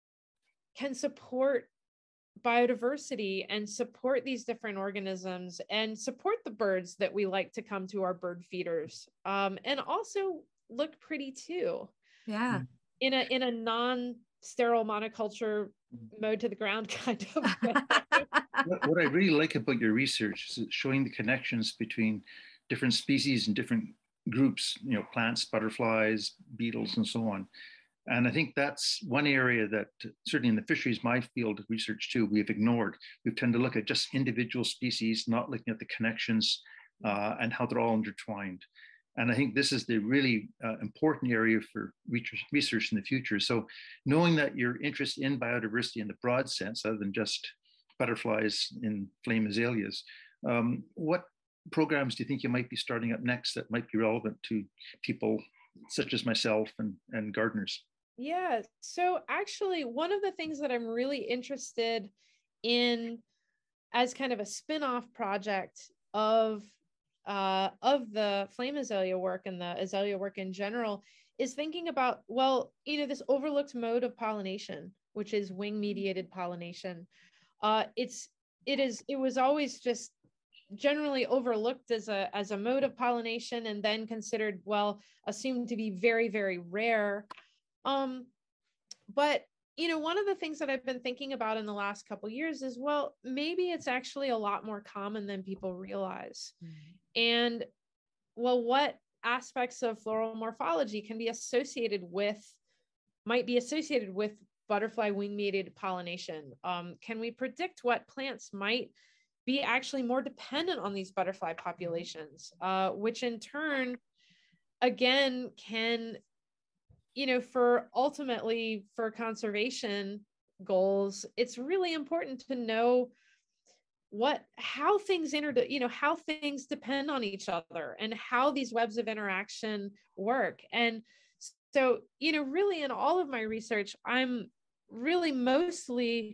can support biodiversity and support these different organisms and support the birds that we like to come to our bird feeders, um, and also look pretty too. Yeah. In a in a non-sterile monoculture mowed to the ground kind of way. what, what I really like about your research is showing the connections between different species and different groups, you know, plants, butterflies, beetles, and so on. And I think that's one area that certainly in the fisheries, my field of research too, we've ignored. We tend to look at just individual species, not looking at the connections uh, and how they're all intertwined. And I think this is the really uh, important area for research in the future. So knowing that your interest in biodiversity in the broad sense, other than just butterflies in flame azaleas, um, what programs do you think you might be starting up next that might be relevant to people such as myself and, and gardeners? Yeah, so actually one of the things that I'm really interested in as kind of a spin-off project of Uh, of the flame azalea work and the azalea work in general is thinking about, well, you know, this overlooked mode of pollination, which is wing mediated pollination. Uh, it's, it is, it was always just generally overlooked as a, as a mode of pollination and then considered, well, assumed to be very, very rare. Um, but you know, one of the things that I've been thinking about in the last couple of years is, well, maybe it's actually a lot more common than people realize. Mm-hmm. And well, what aspects of floral morphology can be associated with, might be associated with butterfly wing mediated pollination? Um, can we predict what plants might be actually more dependent on these butterfly populations, uh, which in turn, again, can, you know, for ultimately for conservation goals, it's really important to know what, how things inter, you know, how things depend on each other and how these webs of interaction work. And so, you know, really in all of my research, I'm really mostly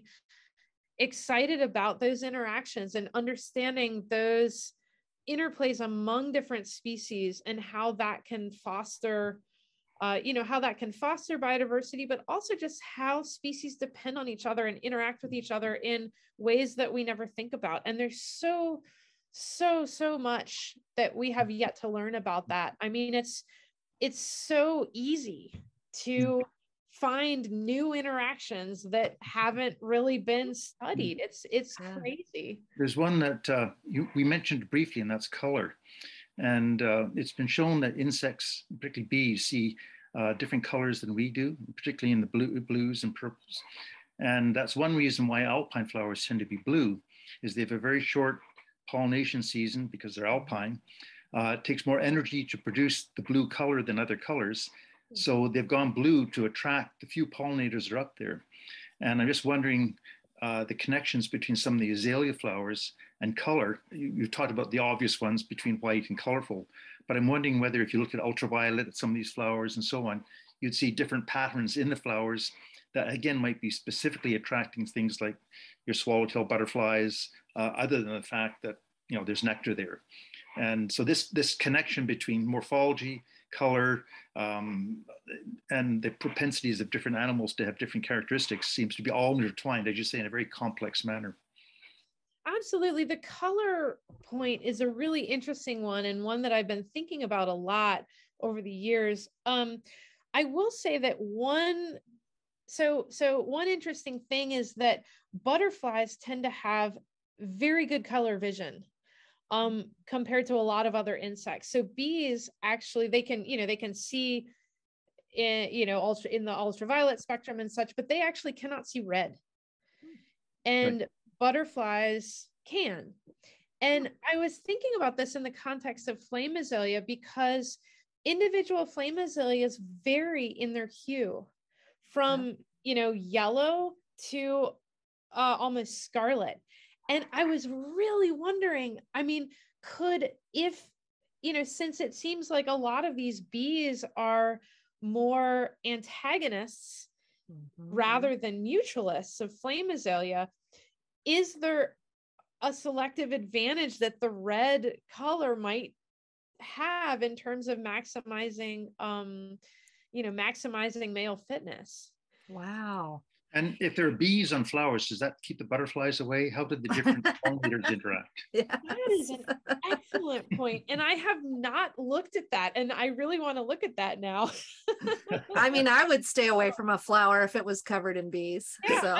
excited about those interactions and understanding those interplays among different species and how that can foster Uh, you know, how that can foster biodiversity, but also just how species depend on each other and interact with each other in ways that we never think about. And there's so, so, so much that we have yet to learn about that. I mean, it's, it's so easy to find new interactions that haven't really been studied. It's it's Yeah. crazy. There's one that uh, you, we mentioned briefly, and that's color. And uh, it's been shown that insects, particularly bees, see uh, different colors than we do, particularly in the blue, blues and purples. And that's one reason why alpine flowers tend to be blue, is they have a very short pollination season because they're alpine. Uh, it takes more energy to produce the blue color than other colors. So they've gone blue to attract the few pollinators that are up there. And I'm just wondering uh, the connections between some of the azalea flowers and color. You, you've talked about the obvious ones between white and colorful, but I'm wondering whether if you look at ultraviolet at some of these flowers and so on, you'd see different patterns in the flowers that again might be specifically attracting things like your swallowtail butterflies, uh, other than the fact that, you know, there's nectar there. And so this, this connection between morphology, color, um, and the propensities of different animals to have different characteristics seems to be all intertwined, as you say, in a very complex manner. Absolutely. The color point is a really interesting one, and one that I've been thinking about a lot over the years. Um, I will say that one, so, so one interesting thing is that butterflies tend to have very good color vision um, compared to a lot of other insects. So bees actually, they can, you know, they can see in, you know, ultra, in the ultraviolet spectrum and such, but they actually cannot see red. And right. Butterflies can. And I was thinking about this in the context of flame azalea, because individual flame azaleas vary in their hue from, yeah. you know, yellow to uh, almost scarlet. And I was really wondering, I mean, could, if, you know, since it seems like a lot of these bees are more antagonists mm-hmm. rather than mutualists of flame azalea, is there a selective advantage that the red color might have in terms of maximizing, um, you know, maximizing male fitness? Wow. And if there are bees on flowers, does that keep the butterflies away? How did the different pollinators interact? Yes. That is an excellent point. And I have not looked at that. And I really want to look at that now. I mean, I would stay away from a flower if it was covered in bees. Yeah, so.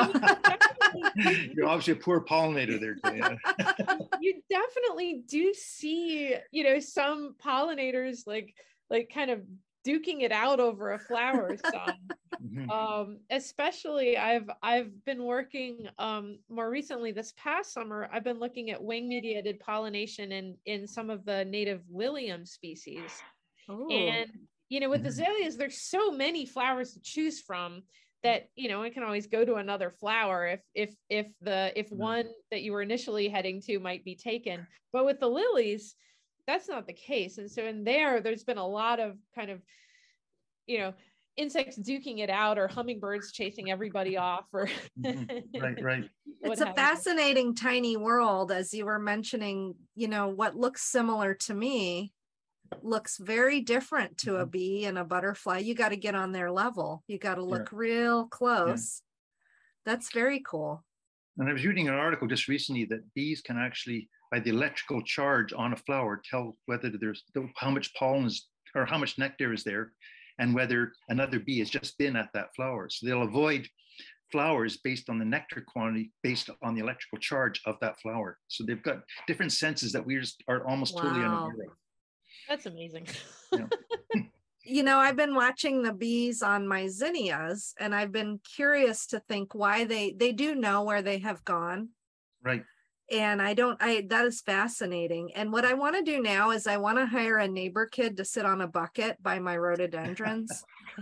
I mean, you're obviously a poor pollinator there, Diana. You definitely do see, you know, some pollinators like, like kind of duking it out over a flower some. Mm-hmm. Um, especially I've I've been working um, more recently this past summer. I've been looking at wing mediated pollination in in some of the native Lilium species. Ooh. And you know, with azaleas, there's so many flowers to choose from that, you know, it can always go to another flower if if if the if one that you were initially heading to might be taken. But with the lilies, that's not the case. And so in there, there's been a lot of kind of, you know, insects duking it out, or hummingbirds chasing everybody off, or mm-hmm. right, right. It's a fascinating you. tiny world, as you were mentioning. You know, what looks similar to me looks very different to mm-hmm. a bee and a butterfly. You got to get on their level. You got to look yeah. real close. Yeah. That's very cool. And I was reading an article just recently that bees can actually, by the electrical charge on a flower, tell whether there's how much pollen is or how much nectar is there, and whether another bee has just been at that flower. So they'll avoid flowers based on the nectar quantity, based on the electrical charge of that flower. So they've got different senses that we just are almost wow. totally unaware of. That's amazing. Yeah. You know, I've been watching the bees on my zinnias, and I've been curious to think why they, they do know where they have gone. Right. And I don't, I, that is fascinating. And what I want to do now is I want to hire a neighbor kid to sit on a bucket by my rhododendrons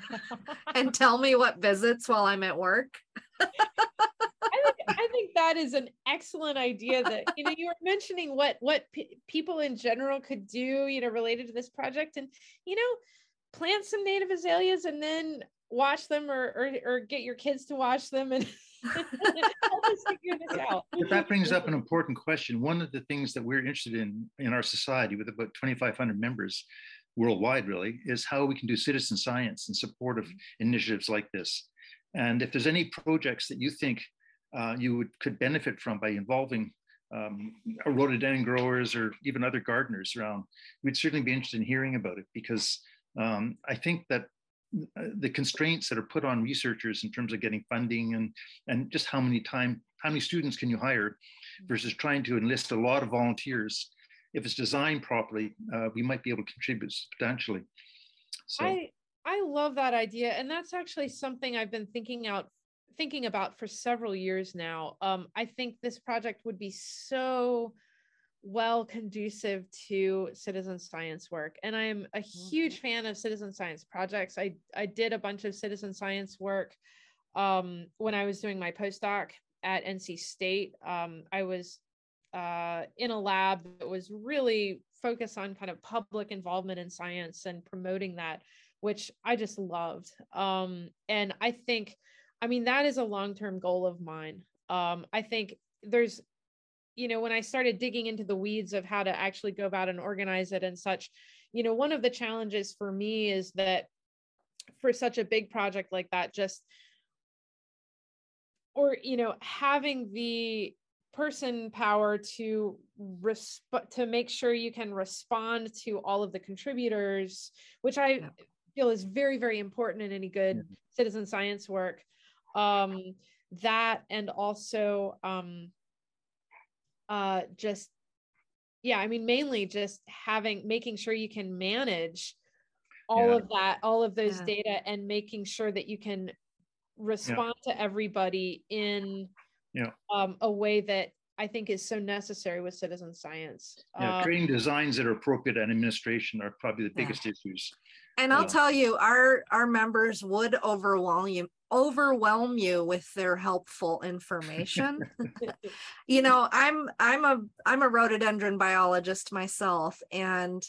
and tell me what visits while I'm at work. I think, I think that is an excellent idea. That, you know, you were mentioning what, what p- people in general could do, you know, related to this project, and, you know, plant some native azaleas and then watch them, or, or, or get your kids to watch them and help us figure this out. But that brings up an important question. One of the things that we're interested in in our society, with about twenty-five hundred members worldwide, really, is how we can do citizen science in support of initiatives like this. And if there's any projects that you think uh, you would could benefit from by involving um, rhododendron growers or even other gardeners around, we'd certainly be interested in hearing about it, because Um, I think that the constraints that are put on researchers in terms of getting funding and and just how many time how many students can you hire versus trying to enlist a lot of volunteers, if it's designed properly, uh, we might be able to contribute substantially. So I I love that idea, and that's actually something I've been thinking out thinking about for several years now. Um, I think this project would be so well conducive to citizen science work, and I'm a huge fan of citizen science projects. I I did a bunch of citizen science work um, when I was doing my postdoc at N C State. Um, I was uh, in a lab that was really focused on kind of public involvement in science and promoting that, which I just loved. Um, and I think, I mean, that is a long-term goal of mine. Um, I think there's, you know, when I started digging into the weeds of how to actually go about and organize it and such, you know, one of the challenges for me is that for such a big project like that, just, or, you know, having the person power to resp- to make sure you can respond to all of the contributors, which I yeah. feel is very, very important in any good yeah. citizen science work. Um, that and also um, uh, just, yeah, I mean, mainly just having, making sure you can manage all yeah. of that, all of those yeah. data, and making sure that you can respond yeah. to everybody in yeah. um, a way that I think is so necessary with citizen science. Yeah, um, creating designs that are appropriate and administration are probably the biggest yeah. issues. And I'll uh, tell you, our our members would overwhelm you, overwhelm you with their helpful information. You know, I'm I'm a I'm a rhododendron biologist myself, and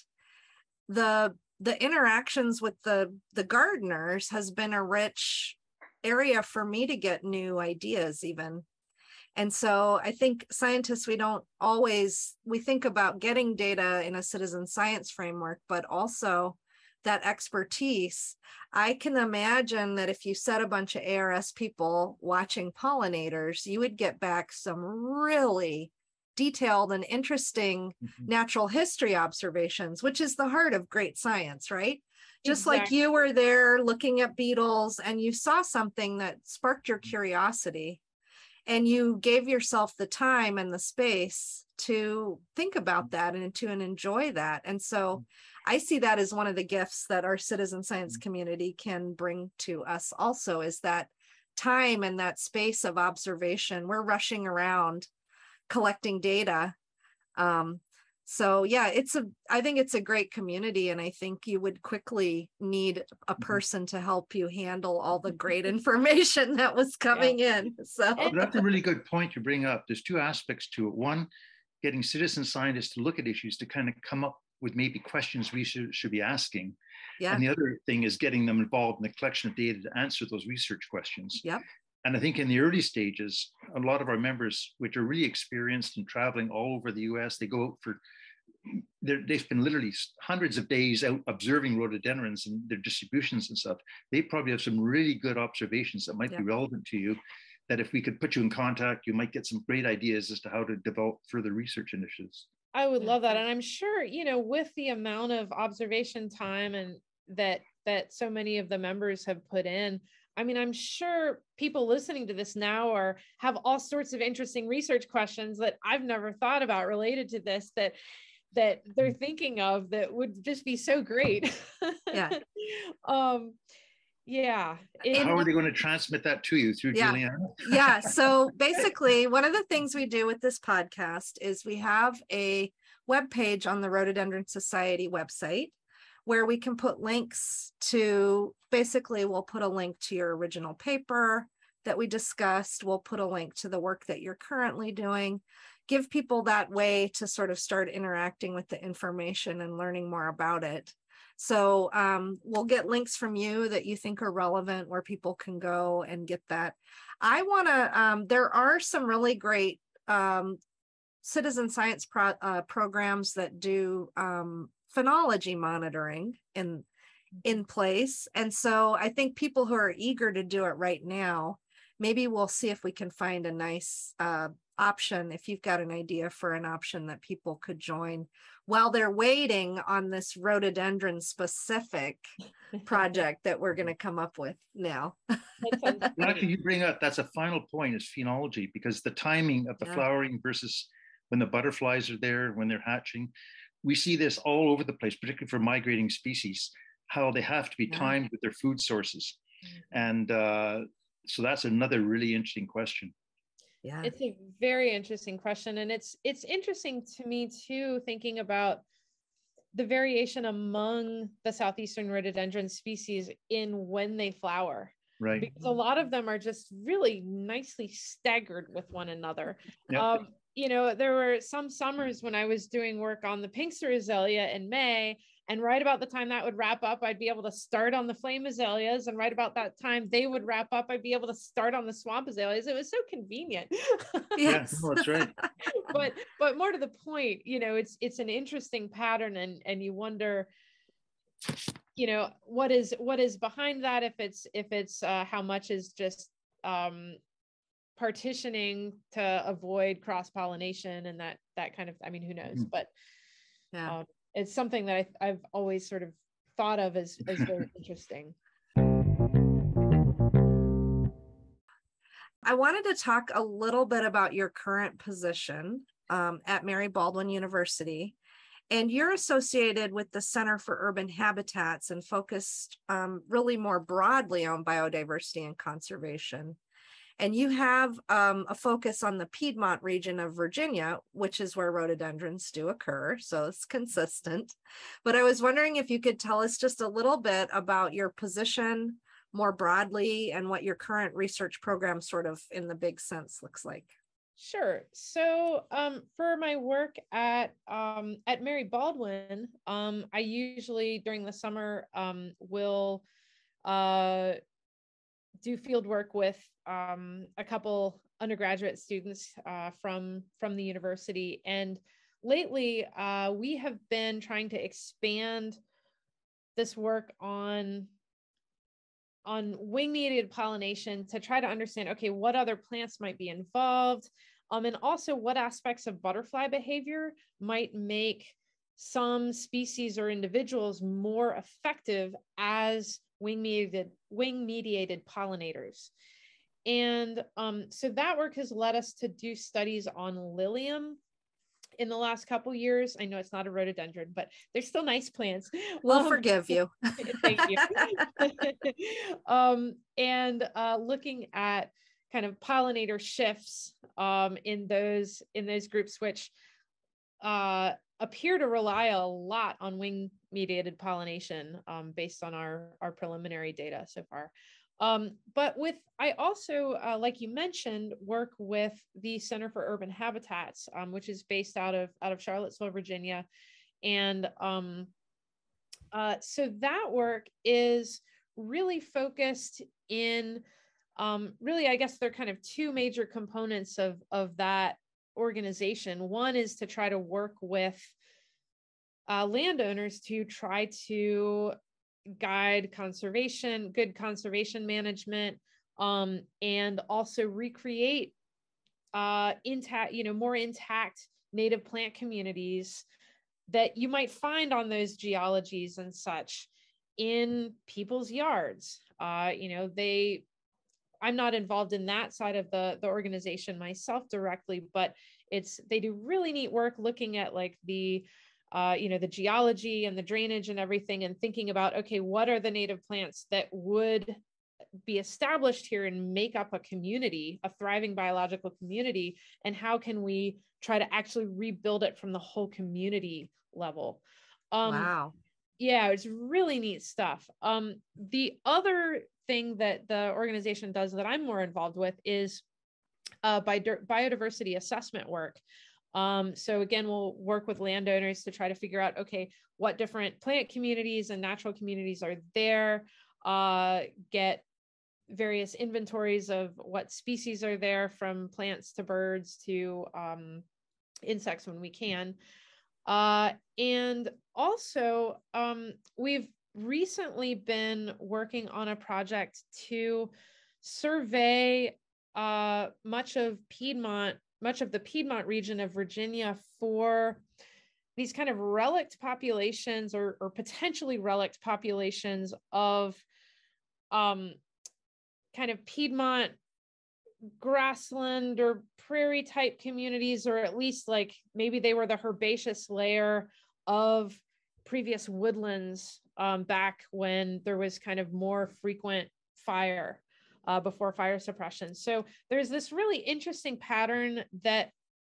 the the interactions with the the gardeners has been a rich area for me to get new ideas even. And so I think scientists, we don't always, we think about getting data in a citizen science framework, but also that expertise. I can imagine that if you set a bunch of A R S people watching pollinators, you would get back some really detailed and interesting mm-hmm. natural history observations, which is the heart of great science, right? Just exactly. Like you were there looking at beetles and you saw something that sparked your curiosity, and you gave yourself the time and the space to think about that and to and enjoy that. And so I see that as one of the gifts that our citizen science community can bring to us also, is that time and that space of observation. We're rushing around collecting data. Um, so yeah, it's a, I think it's a great community, and I think you would quickly need a person to help you handle all the great information that was coming yeah. in. So well, that's a really good point you bring up. There's two aspects to it. One, getting citizen scientists to look at issues, to kind of come up with maybe questions we should, should be asking. Yeah. And the other thing is getting them involved in the collection of data to answer those research questions. Yep. And I think in the early stages, a lot of our members, which are really experienced in traveling all over the U S, they go out for, they spend literally hundreds of days out observing rhododendrons and their distributions and stuff. They probably have some really good observations that might yeah. be relevant to you, that if we could put you in contact, you might get some great ideas as to how to develop further research initiatives. I would love that. And I'm sure, you know, with the amount of observation time and that that so many of the members have put in, I mean, I'm sure people listening to this now are have all sorts of interesting research questions that I've never thought about related to this, that that they're thinking of, that would just be so great. Yeah. um, yeah. It, How are they going to transmit that to you? Through yeah. Juliana? Yeah. So basically, one of the things we do with this podcast is we have a webpage on the Rhododendron Society website where we can put links to, basically, we'll put a link to your original paper that we discussed. We'll put a link to the work that you're currently doing, give people that way to sort of start interacting with the information and learning more about it. So um, we'll get links from you that you think are relevant where people can go and get that. I want to, um, there are some really great um, citizen science pro uh, programs that do um, phenology monitoring in, in place. And so I think people who are eager to do it right now, maybe we'll see if we can find a nice uh, option, if you've got an idea for an option that people could join while they're waiting on this rhododendron specific project that we're going to come up with now. Well, actually, you bring up, that's a final point, is phenology, because the timing of the Yeah. flowering versus when the butterflies are there, when they're hatching, we see this all over the place, particularly for migrating species, how they have to be Yeah. timed with their food sources. And uh, so that's another really interesting question. Yeah. It's a very interesting question. And it's it's interesting to me too, thinking about the variation among the southeastern rhododendron species in when they flower. Right. Because a lot of them are just really nicely staggered with one another. Yep. Um, you know, there were some summers when I was doing work on the Pinkster azalea in May, and right about the time that would wrap up, I'd be able to start on the flame azaleas. And right about that time they would wrap up, I'd be able to start on the swamp azaleas. It was so convenient. Yes. Yeah, no, that's right. but but more to the point, you know, it's it's an interesting pattern, and and you wonder, you know, what is what is behind that, if it's if it's uh, how much is just um partitioning to avoid cross-pollination and that that kind of, I mean, who knows? Mm. But Yeah. um, it's something that I, I've always sort of thought of as, as very interesting. I wanted to talk a little bit about your current position um, at Mary Baldwin University. And you're associated with the Center for Urban Habitats and focused um, really more broadly on biodiversity and conservation. And you have um, a focus on the Piedmont region of Virginia, which is where rhododendrons do occur. So it's consistent. But I was wondering if you could tell us just a little bit about your position more broadly and what your current research program sort of in the big sense looks like. Sure. So um, for my work at um, at Mary Baldwin, um, I usually during the summer um, will uh, do field work with um, a couple undergraduate students uh, from from the university. And lately, uh, we have been trying to expand this work on on wing-mediated pollination to try to understand, okay, what other plants might be involved, um, and also what aspects of butterfly behavior might make some species or individuals more effective as wing-mediated wing-mediated pollinators. And um, so that work has led us to do studies on Lilium in the last couple years. I know it's not a rhododendron, but they're still nice plants. We'll um, forgive you. Thank you. um, and uh, looking at kind of pollinator shifts um, in those in those groups, which uh, appear to rely a lot on wing-mediated pollination um, based on our our preliminary data so far. Um, but with, I also, uh, like you mentioned, work with the Center for Urban Habitats, um, which is based out of out of Charlottesville, Virginia, and um, uh, so that work is really focused in, um, really, I guess there are kind of two major components of of that organization. One is to try to work with uh, landowners to try to guide conservation, good conservation management, um, and also recreate uh, intact, you know, more intact native plant communities that you might find on those geologies and such in people's yards. Uh, you know, they, I'm not involved in that side of the, the organization myself directly, but it's, they do really neat work looking at like the Uh, you know, the geology and the drainage and everything, and thinking about, okay, what are the native plants that would be established here and make up a community, a thriving biological community, and how can we try to actually rebuild it from the whole community level? Um, Wow. Yeah, it's really neat stuff. Um, the other thing that the organization does that I'm more involved with is uh, bi- biodiversity assessment work. Um, so again, we'll work with landowners to try to figure out, okay, what different plant communities and natural communities are there, uh, get various inventories of what species are there, from plants to birds to um, insects when we can. Uh, and also, um, we've recently been working on a project to survey uh, much of Piedmont, much of the Piedmont region of Virginia for these kind of relict populations or, or potentially relict populations of um, kind of Piedmont grassland or prairie type communities, or at least like maybe they were the herbaceous layer of previous woodlands um, back when there was kind of more frequent fire uh, before fire suppression. So there's this really interesting pattern that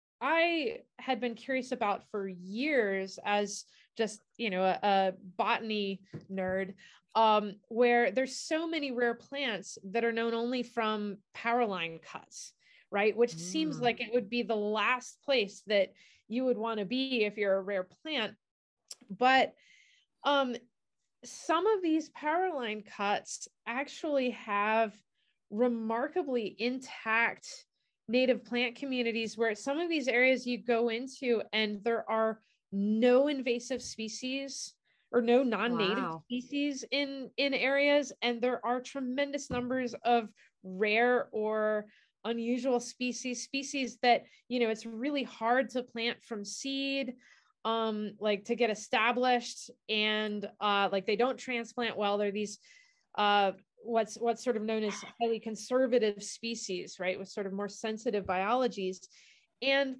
I had been curious about for years as just, you know, a, a botany nerd, um, where there's so many rare plants that are known only from power line cuts, right? Which mm. seems like it would be the last place that you would want to be if you're a rare plant. But um, some of these power line cuts actually have remarkably intact native plant communities, where some of these areas you go into and there are no invasive species or no non-native wow. species in, in areas. And there are tremendous numbers of rare or unusual species, species that, you know, it's really hard to plant from seed, um, like to get established, and uh, like they don't transplant well. They're these uh, what's what's sort of known as highly conservative species, right, with sort of more sensitive biologies. And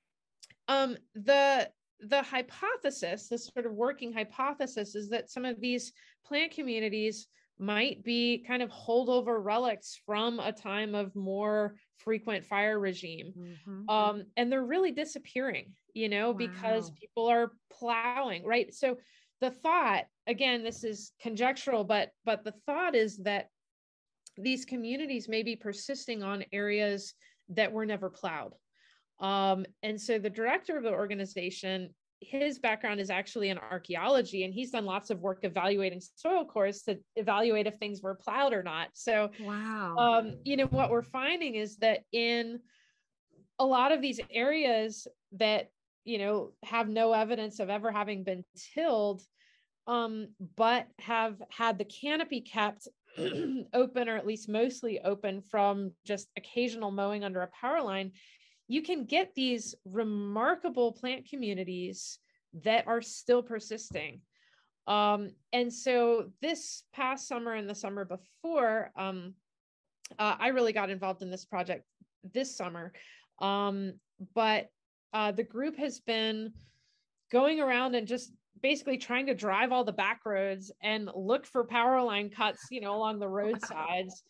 um, the the hypothesis, this sort of working hypothesis, is that some of these plant communities might be kind of holdover relics from a time of more frequent fire regime. Mm-hmm. Um, and they're really disappearing, you know, wow. because people are plowing, right? So the thought, again, this is conjectural, but but the thought is that these communities may be persisting on areas that were never plowed. Um, and so the director of the organization, his background is actually in archaeology, and he's done lots of work evaluating soil cores to evaluate if things were plowed or not. So, wow. um, you know, what we're finding is that in a lot of these areas that, you know, have no evidence of ever having been tilled, um, but have had the canopy kept open, or at least mostly open, from just occasional mowing under a power line, you can get these remarkable plant communities that are still persisting. Um, and so this past summer and the summer before, um, uh, I really got involved in this project this summer. Um, but uh, the group has been going around and just basically trying to drive all the back roads and look for power line cuts, you know, along the roadsides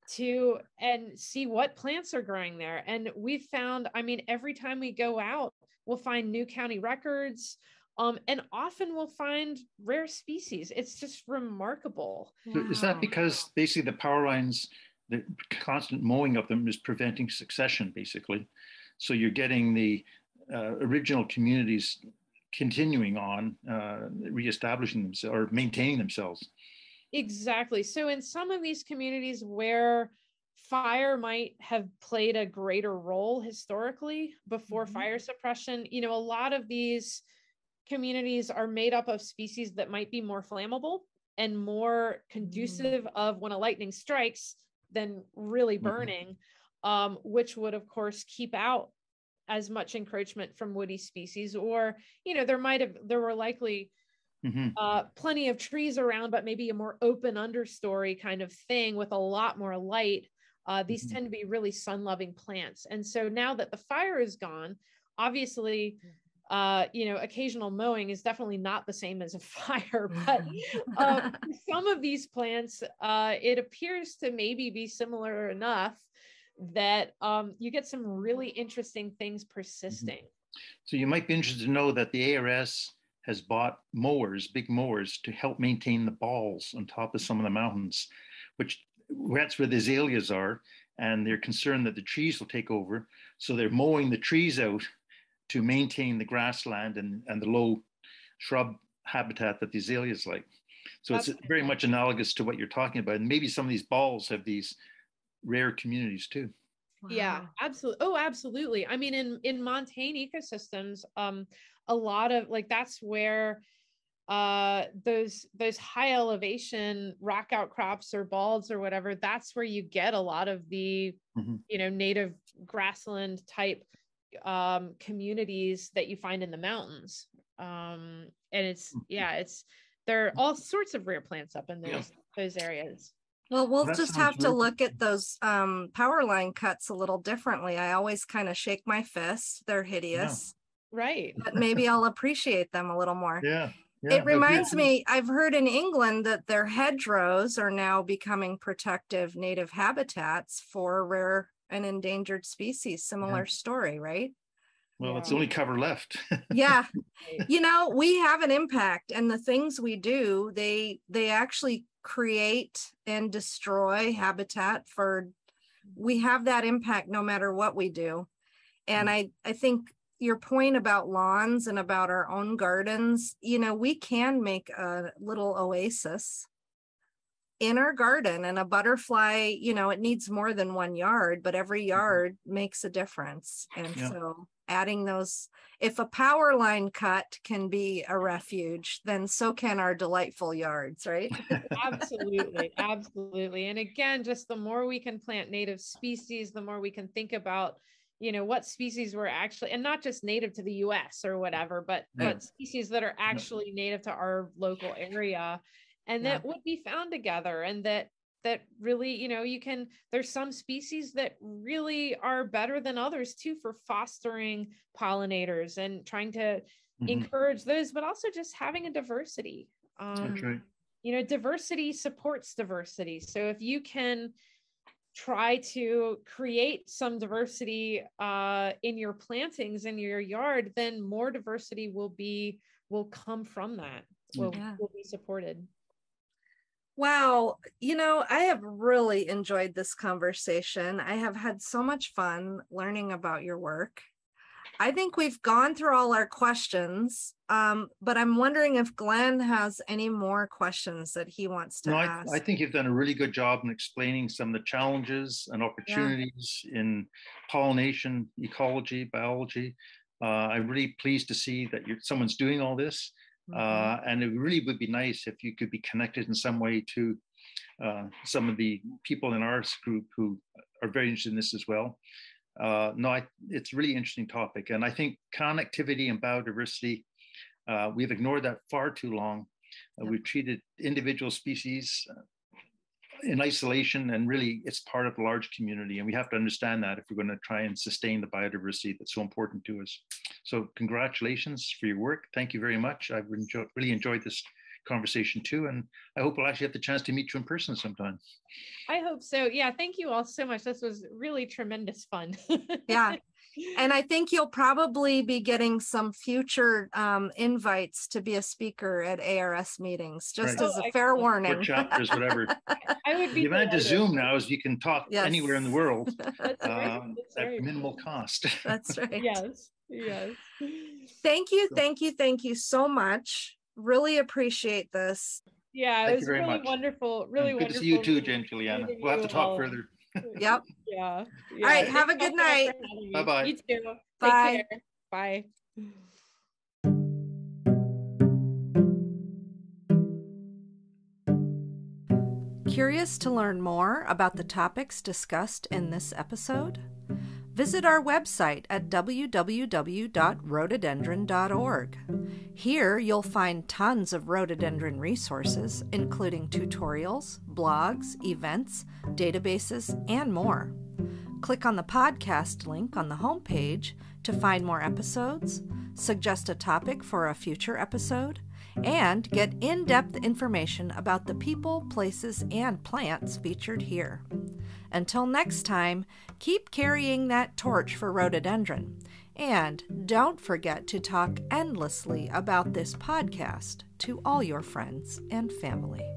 to and see what plants are growing there. And we've found, I mean, every time we go out, we'll find new county records, um, and often we'll find rare species. It's just remarkable. So is that because basically the power lines, the constant mowing of them is preventing succession, basically? So you're getting the uh, original communities continuing on, uh, reestablishing themselves or maintaining themselves. Exactly. So in some of these communities where fire might have played a greater role historically before mm-hmm. fire suppression, you know, a lot of these communities are made up of species that might be more flammable and more conducive mm-hmm. of when a lightning strikes than really burning, mm-hmm. um, which would of course keep out as much encroachment from woody species. Or, you know, there might have, there were likely Mm-hmm. Uh, plenty of trees around, but maybe a more open understory kind of thing with a lot more light. Uh, these mm-hmm. tend to be really sun-loving plants. And so now that the fire is gone, obviously, uh, you know, occasional mowing is definitely not the same as a fire, but um, some of these plants, uh, it appears to maybe be similar enough that um, you get some really interesting things persisting. Mm-hmm. So you might be interested to know that the A R S has bought mowers, big mowers, to help maintain the balls on top of some of the mountains, which that's where the azaleas are. And they're concerned that the trees will take over. So they're mowing the trees out to maintain the grassland and, and the low shrub habitat that the azaleas like. So that's it's very much analogous to what you're talking about. And maybe some of these balls have these rare communities too. Wow. Yeah, absolutely. Oh, absolutely. I mean, in, in montane ecosystems, um, a lot of like, that's where uh, those, those high elevation rock outcrops or balds or whatever, that's where you get a lot of the, mm-hmm. you know, native grassland type um, communities that you find in the mountains. Um, and it's, yeah, it's, there are all sorts of rare plants up in those, yeah. those areas. Well, we'll That just sounds have to really- look at those um, power line cuts a little differently. I always kind of shake my fist. They're hideous, Right. but maybe I'll appreciate them a little more. Yeah. yeah It reminds agreed. me, I've heard in England that their hedgerows are now becoming protective native habitats for rare and endangered species. Similar Yeah. story, right? Well, Yeah. it's the only cover left. Yeah. Right. You know, we have an impact, and the things we do, they they actually create and destroy habitat for, we have that impact no matter what we do. And I I think your point about lawns and about our own gardens, you know, we can make a little oasis in our garden, and a butterfly, you know, it needs more than one yard, but every yard makes a difference. And Yeah. so adding those, if a power line cut can be a refuge, then so can our delightful yards, right? Absolutely, absolutely. And again, just the more we can plant native species, the more we can think about, you know, what species were actually, and not just native to the U S or whatever, but Yeah. but species that are actually native to our local area, and Yeah. that would be found together, and that that really, you know, you can, there's some species that really are better than others too for fostering pollinators and trying to Mhm. encourage those, but also just having a diversity. Um, That's right. you know, diversity supports diversity. So if you can try to create some diversity uh, in your plantings in your yard, then more diversity will be, will come from that, will, Yeah. will be supported. Wow, you know, I have really enjoyed this conversation. I have had so much fun learning about your work. I think we've gone through all our questions, um, but I'm wondering if Glenn has any more questions that he wants to No, I, ask. I think you've done a really good job in explaining some of the challenges and opportunities in pollination, ecology, biology. Uh, I'm really pleased to see that you're, someone's doing all this. Mhm. Uh, and it really would be nice if you could be connected in some way to uh, some of the people in our group who are very interested in this as well. Uh, no, I, it's a really interesting topic. And I think connectivity and biodiversity, uh, we've ignored that far too long. Uh, Yep. We've treated individual species uh, in isolation, and really it's part of the large community. And we have to understand that if we're going to try and sustain the biodiversity that's so important to us. So congratulations for your work. Thank you very much. I've enjoyed, really enjoyed this conversation too. And I hope we'll actually have the chance to meet you in person sometime. I hope so. Yeah. Thank you all so much. This was really tremendous fun. Yeah. And I think you'll probably be getting some future um, invites to be a speaker at A R S meetings, just Right. as Oh, a fair excellent. warning. Workshops, whatever. I would be The advantage of delighted. Zoom now is you can talk Yes. anywhere in the world That's right. um, That's at right. minimal cost. That's right. Yes. Yes. Thank you. Thank you. Thank you so much. Really appreciate this. Yeah, Thank it you was very really much. wonderful. Really And good wonderful. to see you too, meeting- Jane Juliana. meeting We'll have you to talk all. further. Yep. Yeah. All right. Yeah. Have a Thank you good all so much night. for having me. Bye-bye. You too. Take Bye. care. Bye. Curious to learn more about the topics discussed in this episode? Visit our website at w w w dot rhododendron dot org. Here you'll find tons of rhododendron resources, including tutorials, blogs, events, databases, and more. Click on the podcast link on the homepage to find more episodes, suggest a topic for a future episode, and get in-depth information about the people, places, and plants featured here. Until next time, keep carrying that torch for rhododendron, and don't forget to talk endlessly about this podcast to all your friends and family.